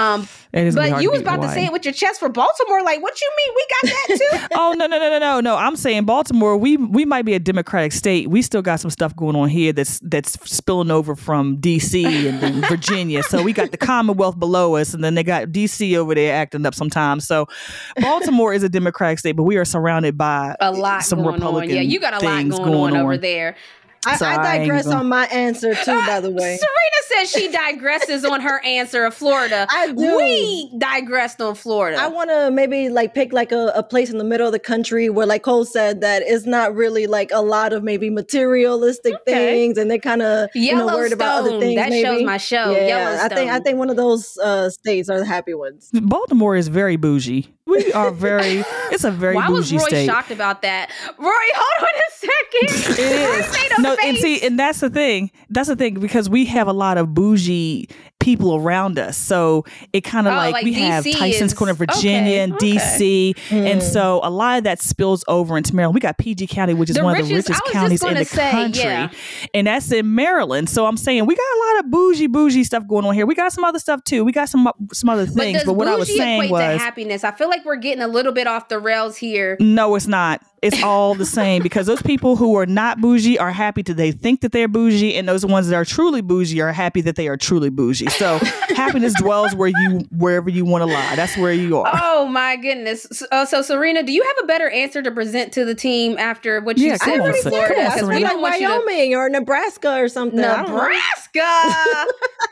A: It is gonna be
B: But
A: hard
B: you
A: to
B: was
A: beat
B: about to
A: Hawaii.
B: say it with your chest for Baltimore. Like, what you mean? We got that too?
A: Oh no! I'm saying Baltimore. We might be a Democratic state. We still got some stuff going on here that's spilling over from DC and then Virginia. So we got the Commonwealth below us, and then they got DC over there acting up sometimes. So Baltimore is a Democratic state, but we are surrounded by
B: A lot
A: some
B: going
A: Republican
B: on. Yeah, you got a lot
A: things
B: going on over there.
A: So
F: I
A: ain't
F: digress
A: gonna-
F: on my answer too, by the way.
B: Serena says she digresses on her answer of Florida.
F: I do.
B: We digressed on Florida.
F: I want to maybe like pick like a place in the middle of the country where, like Cole said, that it's not really like a lot of maybe materialistic things, and they kind of worried about other
B: Yellowstone.
F: things.
B: That
F: maybe.
B: show's my show.
F: Yeah,
B: Yellowstone.
F: I think one of those states are the happy ones.
A: Baltimore is very bougie. We are very. It's a very
B: Why was
A: bougie
B: Roy
A: state.
B: shocked about that? Roy, hold on a second.
A: It is.
B: No,
A: and that's the thing. That's the thing, because we have a lot of bougie people around us. So it kind of like we have
B: DC
A: Tyson's Corner, Virginia, and DC. And so a lot of that spills over into Maryland. We got PG County, which is one of the richest counties in the country. And that's in Maryland. So I'm saying we got a lot of bougie stuff going on here. We got some other stuff too. We got some other things. But what I was saying was
B: to happiness. I feel like we're getting a little bit off the rails here.
A: No, it's not. It's all the same, because those people who are not bougie are happy that they think that they're bougie, and those ones that are truly bougie are happy that they are truly bougie. So happiness dwells wherever you want to lie. That's where you are.
B: Oh my goodness. So Serena, do you have a better answer to present to the team after what you said
A: come
B: with
A: on,
B: Florida?
A: Serena.
B: Because we
F: like
B: don't want you to
F: Wyoming or Nebraska or something.
B: Nebraska.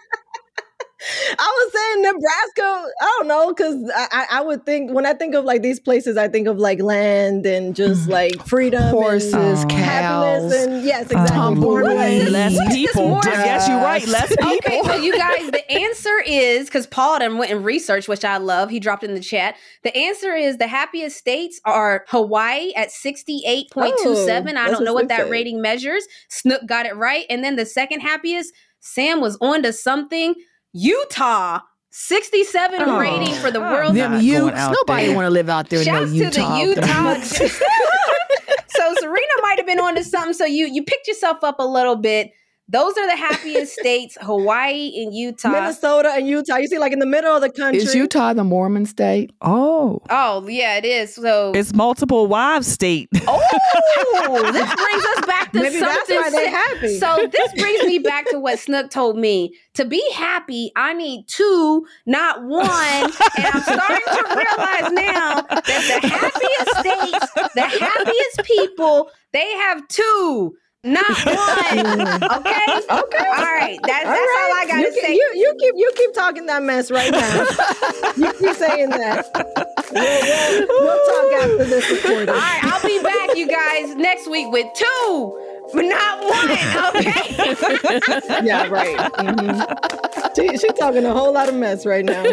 F: I was saying Nebraska. I don't know, because I would think, when I think of like these places, I think of like land and just like freedom,
C: Horses,
F: and
C: cows,
F: happiness, and yes, exactly.
C: tumbleweeds.
A: Less people. I guess you're right. Less people.
B: Okay, so you guys, the answer is, because Paul done went and researched, which I love. He dropped in the chat. The answer is the happiest states are Hawaii at 68.27. I don't know what that rating measures. Snook got it right. And then the second happiest, Sam was on to something. Utah, 67 rating for the world.
C: Them Utes. Nobody want to live out there
B: Shouts
C: in no Utah.
B: to the Utah. So Serena might have been on to something. So you picked yourself up a little bit. Those are the happiest states, Hawaii and Utah.
F: Minnesota and Utah. You see, like in the middle of the country.
C: Is Utah the Mormon state?
A: Oh.
B: Oh, yeah, it is. So
A: it's multiple wives state.
B: Oh, this brings us back to
F: Maybe
B: something.
F: that's why they're happy.
B: So this brings me back to what Snook told me. To be happy, I need 2, not 1. And I'm starting to realize now that the happiest states, the happiest people, they have 2. Not 1. Okay. All right. That's all I gotta say.
F: You keep talking that mess right now. You keep saying that. We'll talk after this recording.
B: All right. I'll be back, you guys, next week with 2, but not 1. Okay.
F: Yeah. Right. Mm-hmm. She's talking a whole lot of mess right now.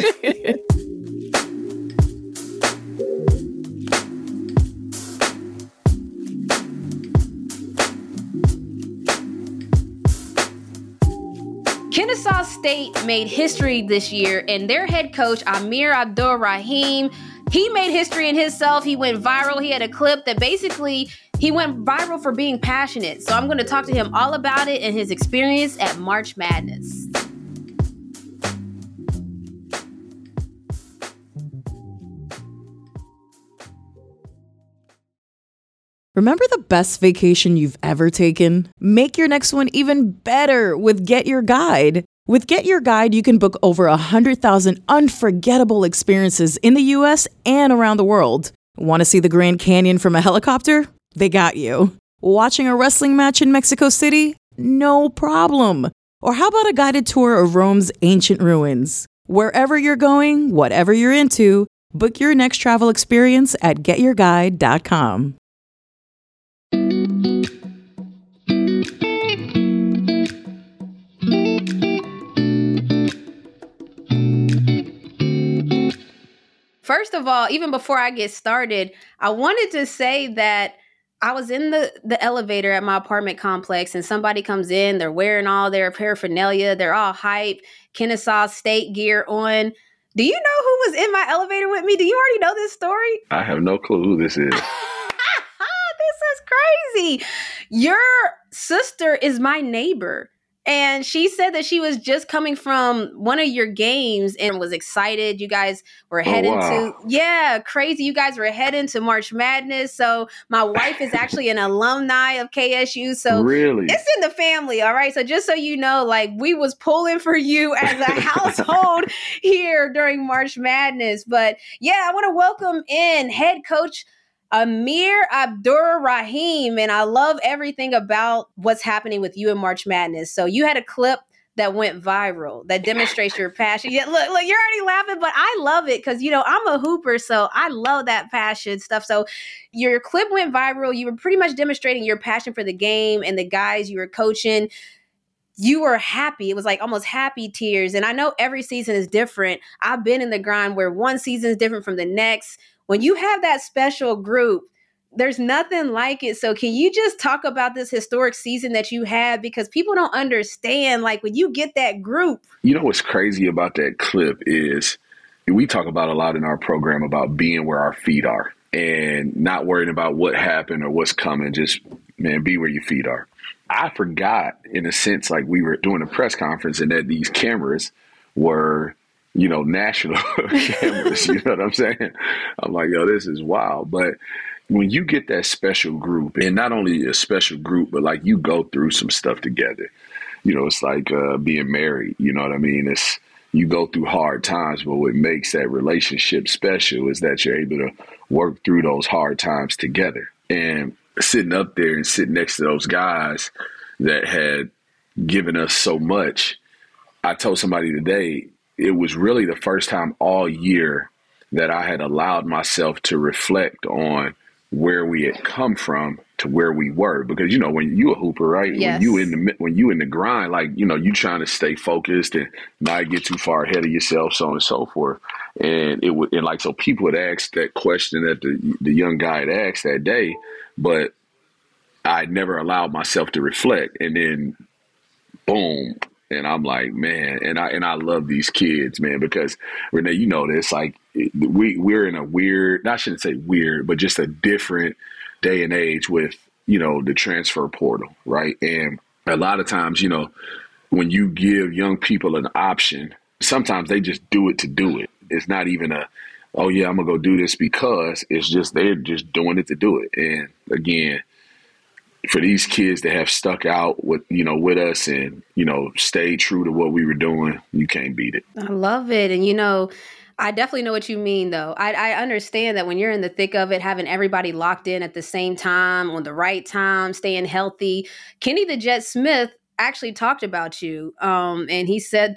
B: Kennesaw State made history this year, and their head coach, Amir Abdur-Rahim, he made history in himself. He went viral. He had a clip that basically, he went viral for being passionate. So I'm going to talk to him all about it and his experience at March Madness.
J: Remember the best vacation you've ever taken? Make your next one even better with Get Your Guide. With Get Your Guide, you can book over 100,000 unforgettable experiences in the U.S. and around the world. Want to see the Grand Canyon from a helicopter? They got you. Watching a wrestling match in Mexico City? No problem. Or how about a guided tour of Rome's ancient ruins? Wherever you're going, whatever you're into, book your next travel experience at getyourguide.com.
B: First of all, even before I get started, I wanted to say that I was in the elevator at my apartment complex and somebody comes in, they're wearing all their paraphernalia, they're all hype, Kennesaw State gear on. Do you know who was in my elevator with me? Do you already know this story?
K: I have no clue who this is.
B: This is crazy. Your sister is my neighbor. And she said that she was just coming from one of your games and was excited. You guys were heading to, crazy. You guys were heading to March Madness. So my wife is actually an alumni of KSU. So
K: really?
B: It's in the family. All right. So just so you know, like we was pulling for you as a household here during March Madness. But yeah, I want to welcome in head coach Amir Abdur-Rahim, and I love everything about what's happening with you in March Madness. So you had a clip that went viral that demonstrates your passion. Yeah, look, you're already laughing, but I love it because, you know, I'm a hooper, so I love that passion stuff. So your clip went viral. You were pretty much demonstrating your passion for the game and the guys you were coaching. You were happy. It was like almost happy tears. And I know every season is different. I've been in the grind where one season is different from the next. When you have that special group, there's nothing like it. So can you just talk about this historic season that you had? Because people don't understand, like when you get that group.
K: You know what's crazy about that clip is we talk about a lot in our program about being where our feet are and not worrying about what happened or what's coming. Just, man, be where your feet are. I forgot, in a sense, like we were doing a press conference and that these cameras were, you know, national cameras, you know what I'm saying? I'm like, yo, this is wild. But when you get that special group, and not only a special group, but like you go through some stuff together, you know, it's like being married, you know what I mean? It's, you go through hard times, but what makes that relationship special is that you're able to work through those hard times together. And sitting up there and sitting next to those guys that had given us so much, I told somebody today, it was really the first time all year that I had allowed myself to reflect on where we had come from to where we were. Because, you know, when you a hooper, right?
B: Yes.
K: When you in the grind, like, you know, you trying to stay focused and not get too far ahead of yourself, so on and so forth. And it would, and like, so people would ask that question that the young guy had asked that day, but I never allowed myself to reflect. And then boom. And I'm like, man, and I love these kids, man, because Renee, you know this, like we're in a weird, I shouldn't say weird, but just a different day and age with, you know, the transfer portal, right? And a lot of times, you know, when you give young people an option, sometimes they just do it to do it. It's not even oh yeah, I'm gonna go do this because. It's just they're just doing it to do it. And again, for these kids that have stuck out with us and, stayed true to what we were doing, you can't beat it.
B: I love it. And, I definitely know what you mean, though. I understand that when you're in the thick of it, having everybody locked in at the same time, on the right time, staying healthy. Kenny the Jet Smith actually talked about you. And he said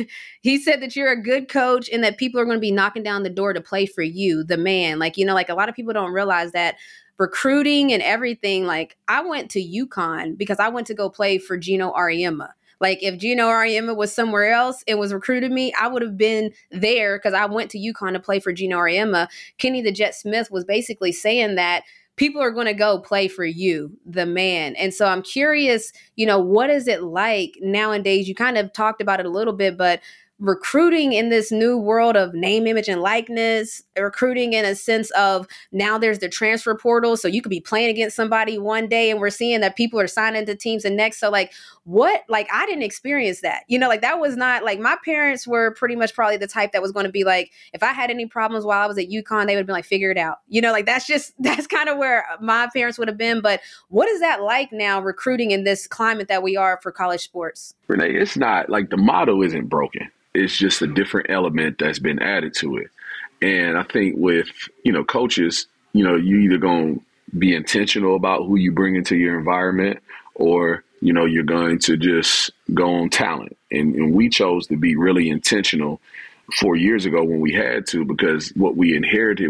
B: he said that you're a good coach and that people are going to be knocking down the door to play for you, the man. Like, like a lot of people don't realize that recruiting and everything. Like, I went to UConn because I went to go play for Gino Auriemma. Like, if Gino Auriemma was somewhere else and was recruiting me, I would have been there because I went to UConn to play for Gino Auriemma. Kenny the Jet Smith was basically saying that people are going to go play for you, the man. And so I'm curious, what is it like nowadays? You kind of talked about it a little bit, but recruiting in this new world of name, image, and likeness, recruiting in a sense of now there's the transfer portal. So you could be playing against somebody one day and we're seeing that people are signing to teams the next. So I didn't experience that, that was not like, my parents were pretty much probably the type that was going to be like, if I had any problems while I was at UConn, they would have been like, figure it out. That's kind of where my parents would have been. But what is that like now, recruiting in this climate that we are for college sports?
K: Renee, it's not like the motto isn't broken. It's just a different element that's been added to it. And I think with, coaches, you either going to be intentional about who you bring into your environment or, you're going to just go on talent. And we chose to be really intentional 4 years ago when we had to, because what we inherited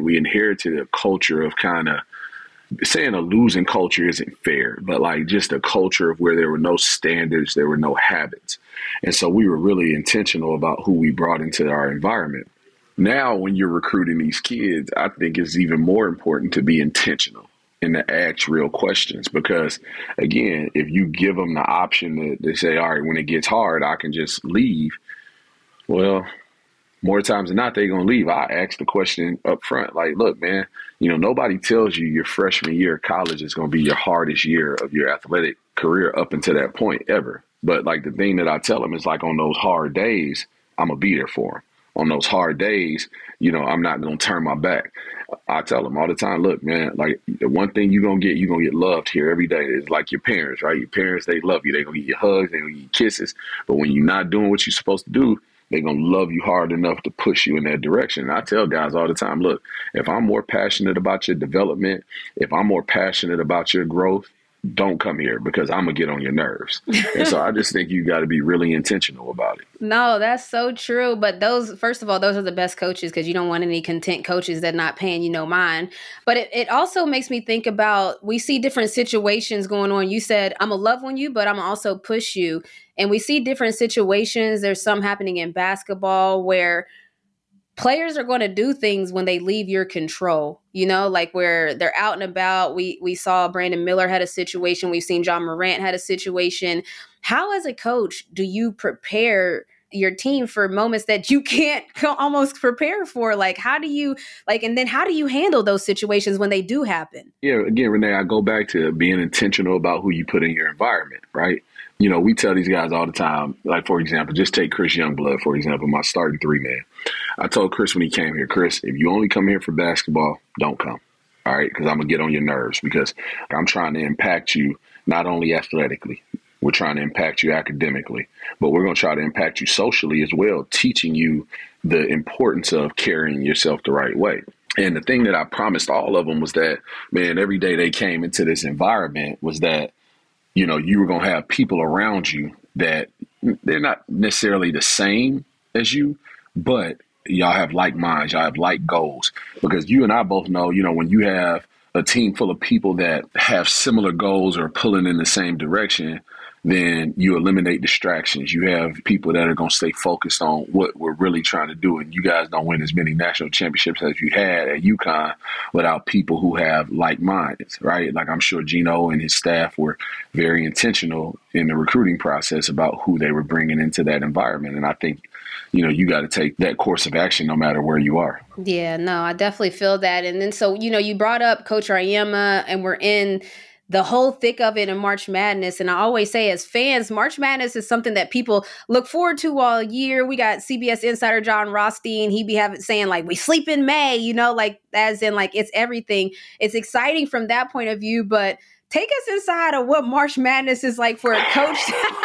K: a culture of kind of saying a losing culture isn't fair, but like just a culture of where there were no standards, there were no habits. And so we were really intentional about who we brought into our environment. Now, when you're recruiting these kids, I think it's even more important to be intentional and to ask real questions, because again, if you give them the option to say, all right, when it gets hard, I can just leave. Well, more times than not, they're going to leave. I ask the question up front, like, look, man, nobody tells you your freshman year of college is going to be your hardest year of your athletic career up until that point ever. But like the thing that I tell them is like on those hard days, I'm going to be there for them. On those hard days, I'm not going to turn my back. I tell them all the time, look, man, like the one thing you're going to get loved here every day. It's like your parents, right? Your parents, they love you. They're going to give you hugs. They're going to give you kisses. But when you're not doing what you're supposed to do, they're going to love you hard enough to push you in that direction. And I tell guys all the time, look, if I'm more passionate about your development, if I'm more passionate about your growth, don't come here because I'm going to get on your nerves. And so I just think you got to be really intentional about it.
B: No, that's so true. But first of all, those are the best coaches because you don't want any content coaches that not paying you no mind. But it also makes me think about, we see different situations going on. You said, I'm going to love on you, but I'm also push you. And we see different situations. There's some happening in basketball where players are going to do things when they leave your control, like where they're out and about. We saw Brandon Miller had a situation. We've seen John Morant had a situation. How, as a coach, do you prepare your team for moments that you can't almost prepare for? Like, how do you and then how do you handle those situations when they do happen?
K: Yeah, again, Renee, I go back to being intentional about who you put in your environment, right? We tell these guys all the time, like, for example, just take Chris Youngblood, for example, my starting 3-man. I told Chris when he came here, Chris, if you only come here for basketball, don't come. All right. Because I'm going to get on your nerves because I'm trying to impact you not only athletically. We're trying to impact you academically, but we're going to try to impact you socially as well, teaching you the importance of carrying yourself the right way. And the thing that I promised all of them was that, man, every day they came into this environment was that, you were going to have people around you that they're not necessarily the same as you, but y'all have like minds, y'all have like goals. Because you and I both know, when you have a team full of people that have similar goals or pulling in the same direction, then you eliminate distractions. You have people that are going to stay focused on what we're really trying to do. And you guys don't win as many national championships as you had at UConn without people who have like minds, right? Like I'm sure Gino and his staff were very intentional in the recruiting process about who they were bringing into that environment. And I think, you got to take that course of action no matter where you are.
B: Yeah, no, I definitely feel that. And then so, you brought up Coach Auriemma and we're in the whole thick of it in March Madness. And I always say, as fans, March Madness is something that people look forward to all year. We got CBS insider John Rothstein. He be saying like, we sleep in May, like as in like it's everything. It's exciting from that point of view, but take us inside of what March Madness is like for a coach,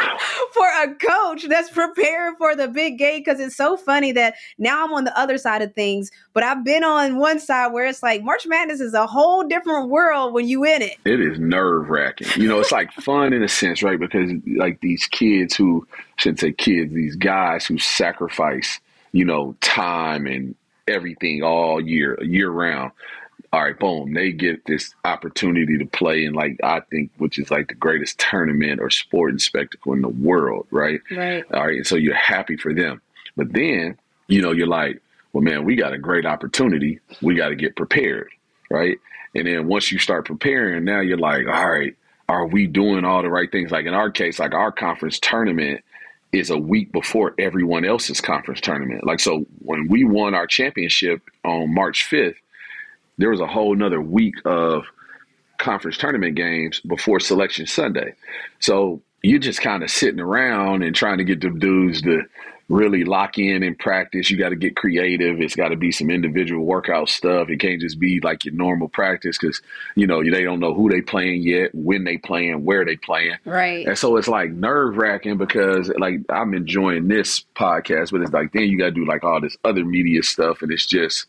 B: that's preparing for the big game. Because it's so funny that now I'm on the other side of things, but I've been on one side where it's like March Madness is a whole different world when you in it.
K: It is nerve wracking. It's like fun in a sense, right? Because like these kids who, I shouldn't say kids, these guys who sacrifice, time and everything all year round. All right, boom, they get this opportunity to play in I think, which is like the greatest tournament or sporting spectacle in the world, right?
B: Right.
K: All right, and so you're happy for them. But then, you're like, well, man, we got a great opportunity. We got to get prepared, right? And then once you start preparing, now you're like, all right, are we doing all the right things? Like in our case, like our conference tournament is a week before everyone else's conference tournament. So when we won our championship on March 5th, there was a whole nother week of conference tournament games before Selection Sunday. So you're just kind of sitting around and trying to get the dudes to really lock in and practice. You got to get creative. It's got to be some individual workout stuff. It can't just be like your normal practice because, they don't know who they playing yet, when they playing, where they playing.
B: Right.
K: And so it's like nerve wracking because like I'm enjoying this podcast, but it's like then you got to do like all this other media stuff and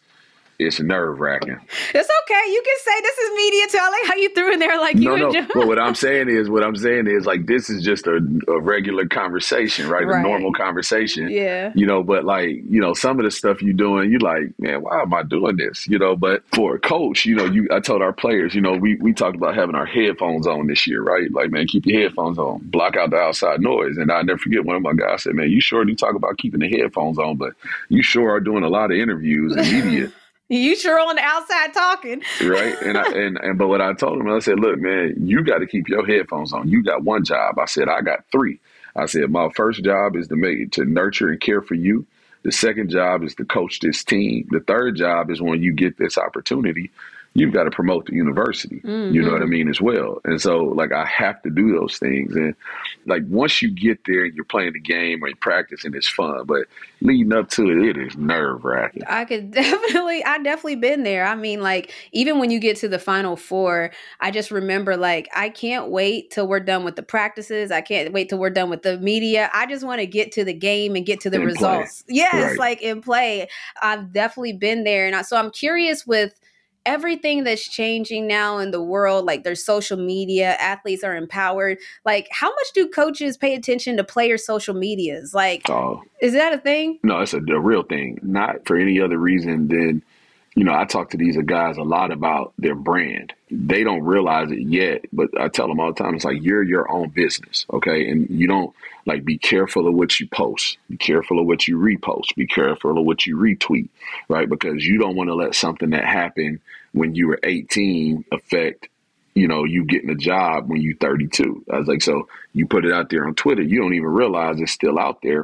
K: it's nerve-wracking.
B: It's okay. You can say this is media too. I like how you threw in there like you enjoy.
K: But what I'm saying is like this is just a regular conversation, right? A normal conversation.
B: Yeah.
K: But like, some of the stuff you're doing, you're like, man, why am I doing this? But for a coach, I told our players, we talked about having our headphones on this year, right? Like, man, keep your headphones on, block out the outside noise. And I'll never forget one of my guys said, man, you sure do talk about keeping the headphones on, but you sure are doing a lot of interviews and media.
B: You sure on the outside talking.
K: Right. But what I told him, I said, look, man, you got to keep your headphones on. You got one job. I said, I got three. I said, my first job is to nurture and care for you. The second job is to coach this team. The third job is when you get this opportunity, you've got to promote the university. Mm-hmm. You know what I mean, as well. And so like I have to do those things. And like once you get there and you're playing the game or you practice and it's fun, but leading up to it, it is nerve wracking.
B: I definitely been there. I mean, like even when you get to the Final Four, I just remember like I can't wait till we're done with the practices. I can't wait till we're done with the media. I just want to get to the game and get to the results. Play. Yes, right. Like in play. I've definitely been there. And so I'm curious with everything that's changing now in the world, like there's social media, athletes are empowered. Like how much do coaches pay attention to players' social medias? Like, is that a thing?
K: No, it's a real thing. Not for any other reason than, I talk to these guys a lot about their brand. They don't realize it yet, but I tell them all the time, it's like, you're your own business. Okay. And you don't like, be careful of what you post, be careful of what you repost, be careful of what you retweet, right? Because you don't want to let something that happened when you were 18 affect, you getting a job when you're 32. I was like, so you put it out there on Twitter, you don't even realize it's still out there.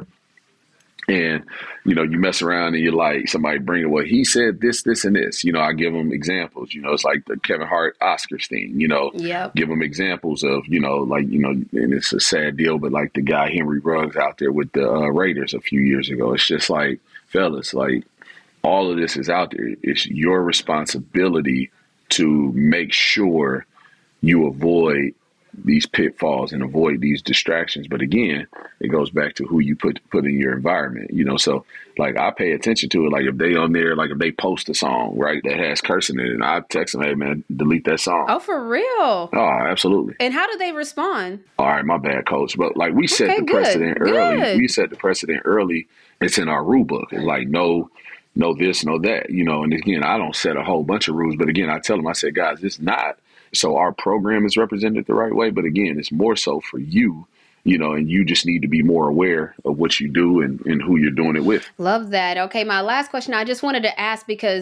K: And, you mess around and you're like, somebody bring it, well, he said this, this, and this. I give them examples. It's like the Kevin Hart Oscars thing,
B: Yep.
K: Give them examples of, and it's a sad deal, but like the guy Henry Ruggs out there with the Raiders a few years ago, it's just like, fellas, like all of this is out there. It's your responsibility to make sure you avoid these pitfalls and avoid these distractions. But again, it goes back to who you put in your environment, so like I pay attention to it. Like if they on there, like if they post a song, right, that has cursing in it, and I text them, hey man, delete that song.
B: Oh, for real?
K: Oh, absolutely.
B: And how do they respond?
K: All right, my bad, coach. But like we set the precedent early. We set the precedent early. It's in our rule book. It's like no this, no that, and again, I don't set a whole bunch of rules, but again, I tell them, I said, guys, it's not so our program is represented the right way. But again, it's more so for you, and you just need to be more aware of what you do and who you're doing it with.
B: Love that. Okay, my last question, I just wanted to ask because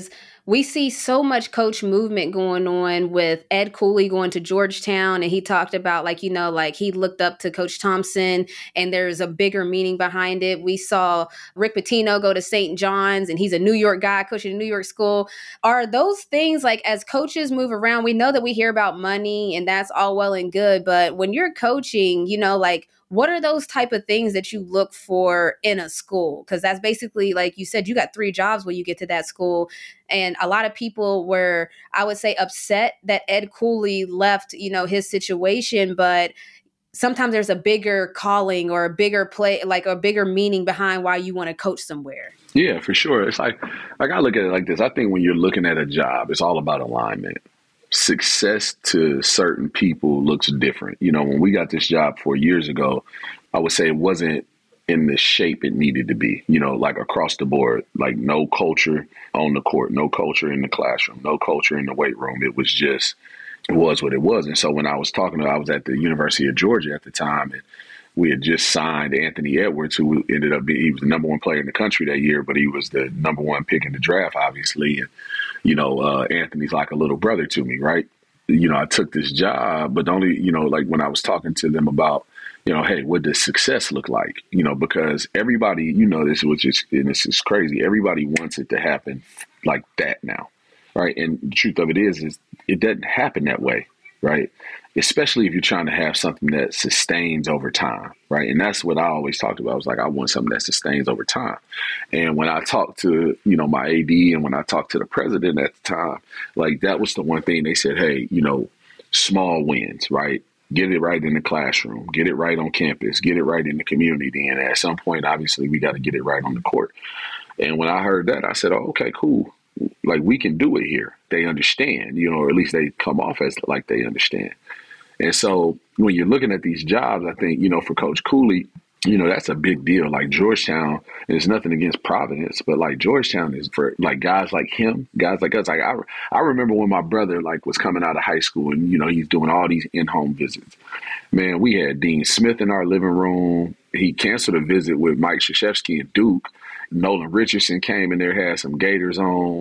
B: we see so much coach movement going on with Ed Cooley going to Georgetown. And he talked about like, like he looked up to Coach Thompson and there's a bigger meaning behind it. We saw Rick Pitino go to St. John's and he's a New York guy coaching a New York school. Are those things like as coaches move around, we know that we hear about money and that's all well and good. But when you're coaching, like what are those type of things that you look for in a school? Because that's basically, like you said, you got 3 jobs when you get to that school. And a lot of people were, I would say, upset that Ed Cooley left, his situation. But sometimes there's a bigger calling or a bigger play, like a bigger meaning behind why you want to coach somewhere.
K: Yeah, for sure. It's like I look at it like this. I think when you're looking at a job, it's all about alignment. Success to certain people looks different. When we got this job 4 years ago, I would say it wasn't in the shape it needed to be, like across the board, like no culture on the court, no culture in the classroom, no culture in the weight room. It was what it was. And so when I was I was at the University of Georgia at the time, and we had just signed Anthony Edwards, who ended up he was the number 1 player in the country that year, but he was the number 1 pick in the draft, obviously. And, Anthony's like a little brother to me, right? I took this job, but only, like when I was talking to them about, hey, what does success look like? Because everybody, this is crazy. Everybody wants it to happen like that now, right? And the truth of it is it doesn't happen that way, right? Especially if you're trying to have something that sustains over time, right? And that's what I always talked about. I was like, I want something that sustains over time. And when I talked to, my AD and when I talked to the president at the time, like that was the one thing they said, hey, small wins, right? Get it right in the classroom, get it right on campus, get it right in the community. And at some point, obviously, we got to get it right on the court. And when I heard that, I said, oh, okay, cool. Like we can do it here. They understand, or at least they come off as like they understand. And so when you're looking at these jobs, I think, for Coach Cooley, that's a big deal. Like Georgetown, there's nothing against Providence, but like Georgetown is for like guys like him, guys like us. Like I remember when my brother like was coming out of high school and, he's doing all these in-home visits. Man, we had Dean Smith in our living room. He canceled a visit with Mike Krzyzewski and Duke. Nolan Richardson came in there, had some Gators on.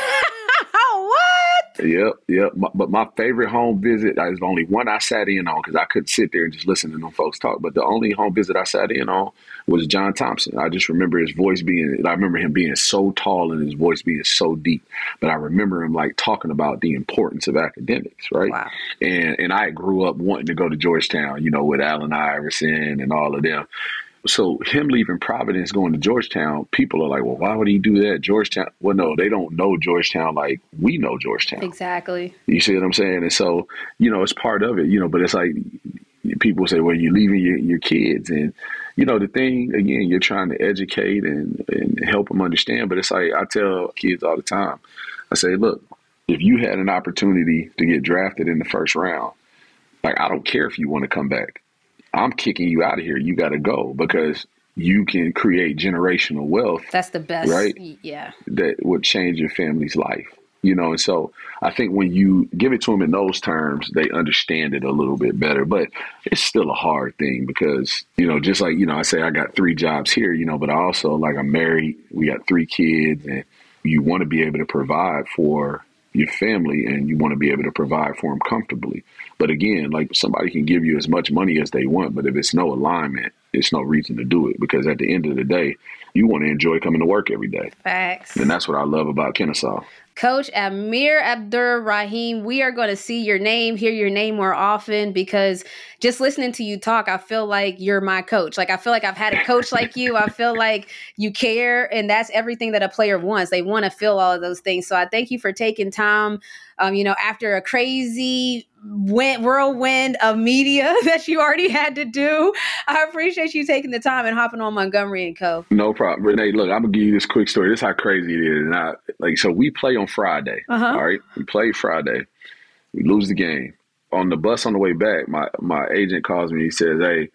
K: Yep. But my favorite home visit, there's only one I sat in on because I couldn't sit there and just listen to them folks talk. But the only home visit I sat in on was John Thompson. I just remember his voice I remember him being so tall and his voice being so deep. But I remember him like talking about the importance of academics, right? Wow. And I grew up wanting to go to Georgetown, with Allen Iverson and all of them. So him leaving Providence, going to Georgetown, people are like, well, why would he do that? Georgetown. Well, no, they don't know Georgetown like we know Georgetown.
B: Exactly.
K: You see what I'm saying? And so, it's part of it, but it's like people say, well, you're leaving your kids. And, the thing, again, you're trying to educate and help them understand. But it's like I tell kids all the time, I say, look, if you had an opportunity to get drafted in the first round, like, I don't care if you want to come back. I'm kicking you out of here. You got to go because you can create generational wealth.
B: That's the best.
K: Right?
B: Yeah.
K: That would change your family's life, and so I think when you give it to them in those terms, they understand it a little bit better, but it's still a hard thing because, just like, I say I got 3 jobs here, but I also like I'm married, we got 3 kids and you want to be able to provide for your family and you want to be able to provide for them comfortably. But again, like somebody can give you as much money as they want, but if it's no alignment, it's no reason to do it because at the end of the day, you want to enjoy coming to work every day.
B: Facts.
K: And that's what I love about Kennesaw.
B: Coach Amir Abdur-Rahim, we are going to see your name, hear your name more often because just listening to you talk, I feel like you're my coach. Like, I feel like I've had a coach like you. I feel like you care, and that's everything that a player wants. They want to feel all of those things. So I thank you for taking time, after a crazy whirlwind of media that you already had to do. I appreciate you taking the time and hopping on Montgomery & Co.
K: No problem. Renee, look, I'm going to give you this quick story. This is how crazy it is. And so we play on Friday. Uh-huh. All right. We play Friday. We lose the game. On the bus on the way back, my agent calls me. He says, hey,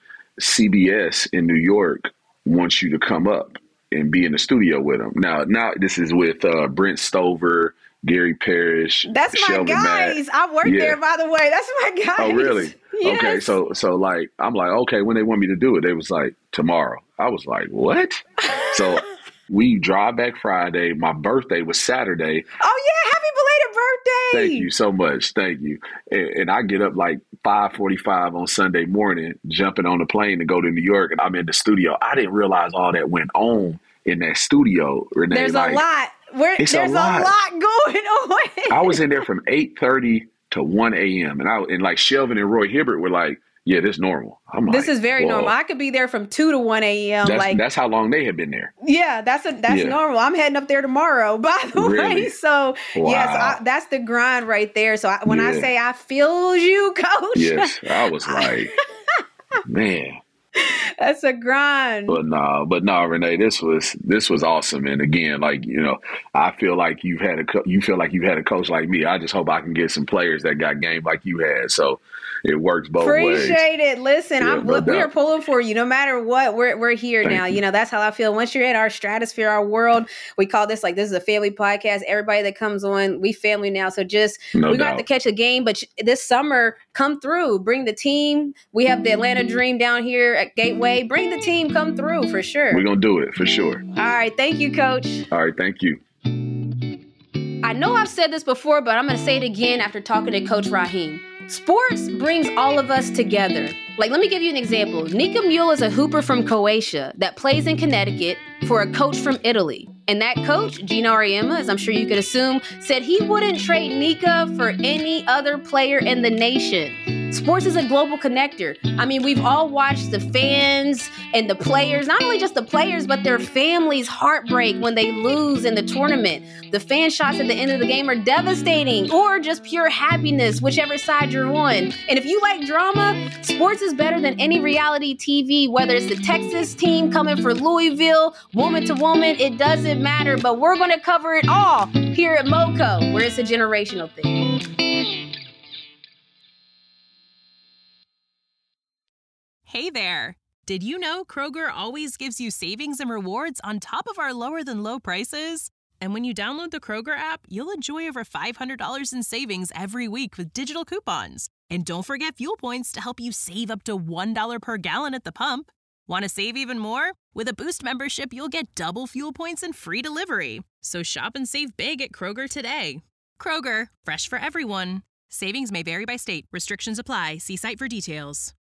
K: CBS in New York wants you to come up and be in the studio with them. Now this is with Brent Stover, Gary Parrish.
B: That's my guys. I work there, by the way. That's my guys.
K: Oh, really?
B: Yes.
K: Okay. So like, I'm like, okay, when they want me to do it, they was like, tomorrow. I was like, what? So we drive back Friday. My birthday was Saturday.
B: Oh, yeah.
K: Thank you so much. Thank you. And I get up like 5:45 on Sunday morning, jumping on the plane to go to New York, and I'm in the studio. I didn't realize all that went on in that studio, Renee.
B: There's a lot. There's a lot going on.
K: I was in there from 8:30 to 1 a.m. And like Shelvin and Roy Hibbert were like, yeah, this is normal. I'm like,
B: this is very normal. I could be there from 2 to 1 a.m.
K: That's how long they had been there.
B: Yeah, that's normal. I'm heading up there tomorrow, by the way. So yes, that's the grind right there. So when I say I feel you, Coach.
K: Yes, I was like, man.
B: That's a grind.
K: But no, Renee, this was awesome. And again, like, you know, I feel like you feel like you've had a coach like me. I just hope I can get some players that got game like you had. So it works both ways.
B: Appreciate it. Listen, we are pulling for you no matter what. We're here now. You know, that's how I feel. Once you're in our stratosphere, our world, we call this is a family podcast. Everybody that comes on, we family now. So we don't have to catch a game, but this summer, come through, bring the team. We have the Atlanta Dream down here at Gateway. Bring the team, come through for sure.
K: We're going to do it for sure.
B: All right. Thank you, Coach.
K: All right. Thank you.
B: I know I've said this before, but I'm going to say it again after talking to Coach Raheem. Sports brings all of us together. Like, let me give you an example. Nika Mule is a hooper from Croatia that plays in Connecticut for a coach from Italy. And that coach, Gino Auriemma, as I'm sure you could assume, said he wouldn't trade Nika for any other player in the nation. Sports is a global connector. I mean, we've all watched the fans and the players, not only just the players, but their families' heartbreak when they lose in the tournament. The fan shots at the end of the game are devastating, or just pure happiness, whichever side you're on. And if you like drama, sports is better than any reality TV, whether it's the Texas team coming for Louisville, woman to woman, it doesn't matter. But we're going to cover it all here at MoCo, where it's a generational thing.
L: Hey there! Did you know Kroger always gives you savings and rewards on top of our lower than low prices? And when you download the Kroger app, you'll enjoy over $500 in savings every week with digital coupons. And don't forget fuel points to help you save up to $1 per gallon at the pump. Want to save even more? With a Boost membership, you'll get double fuel points and free delivery. So shop and save big at Kroger today. Kroger, fresh for everyone. Savings may vary by state. Restrictions apply. See site for details.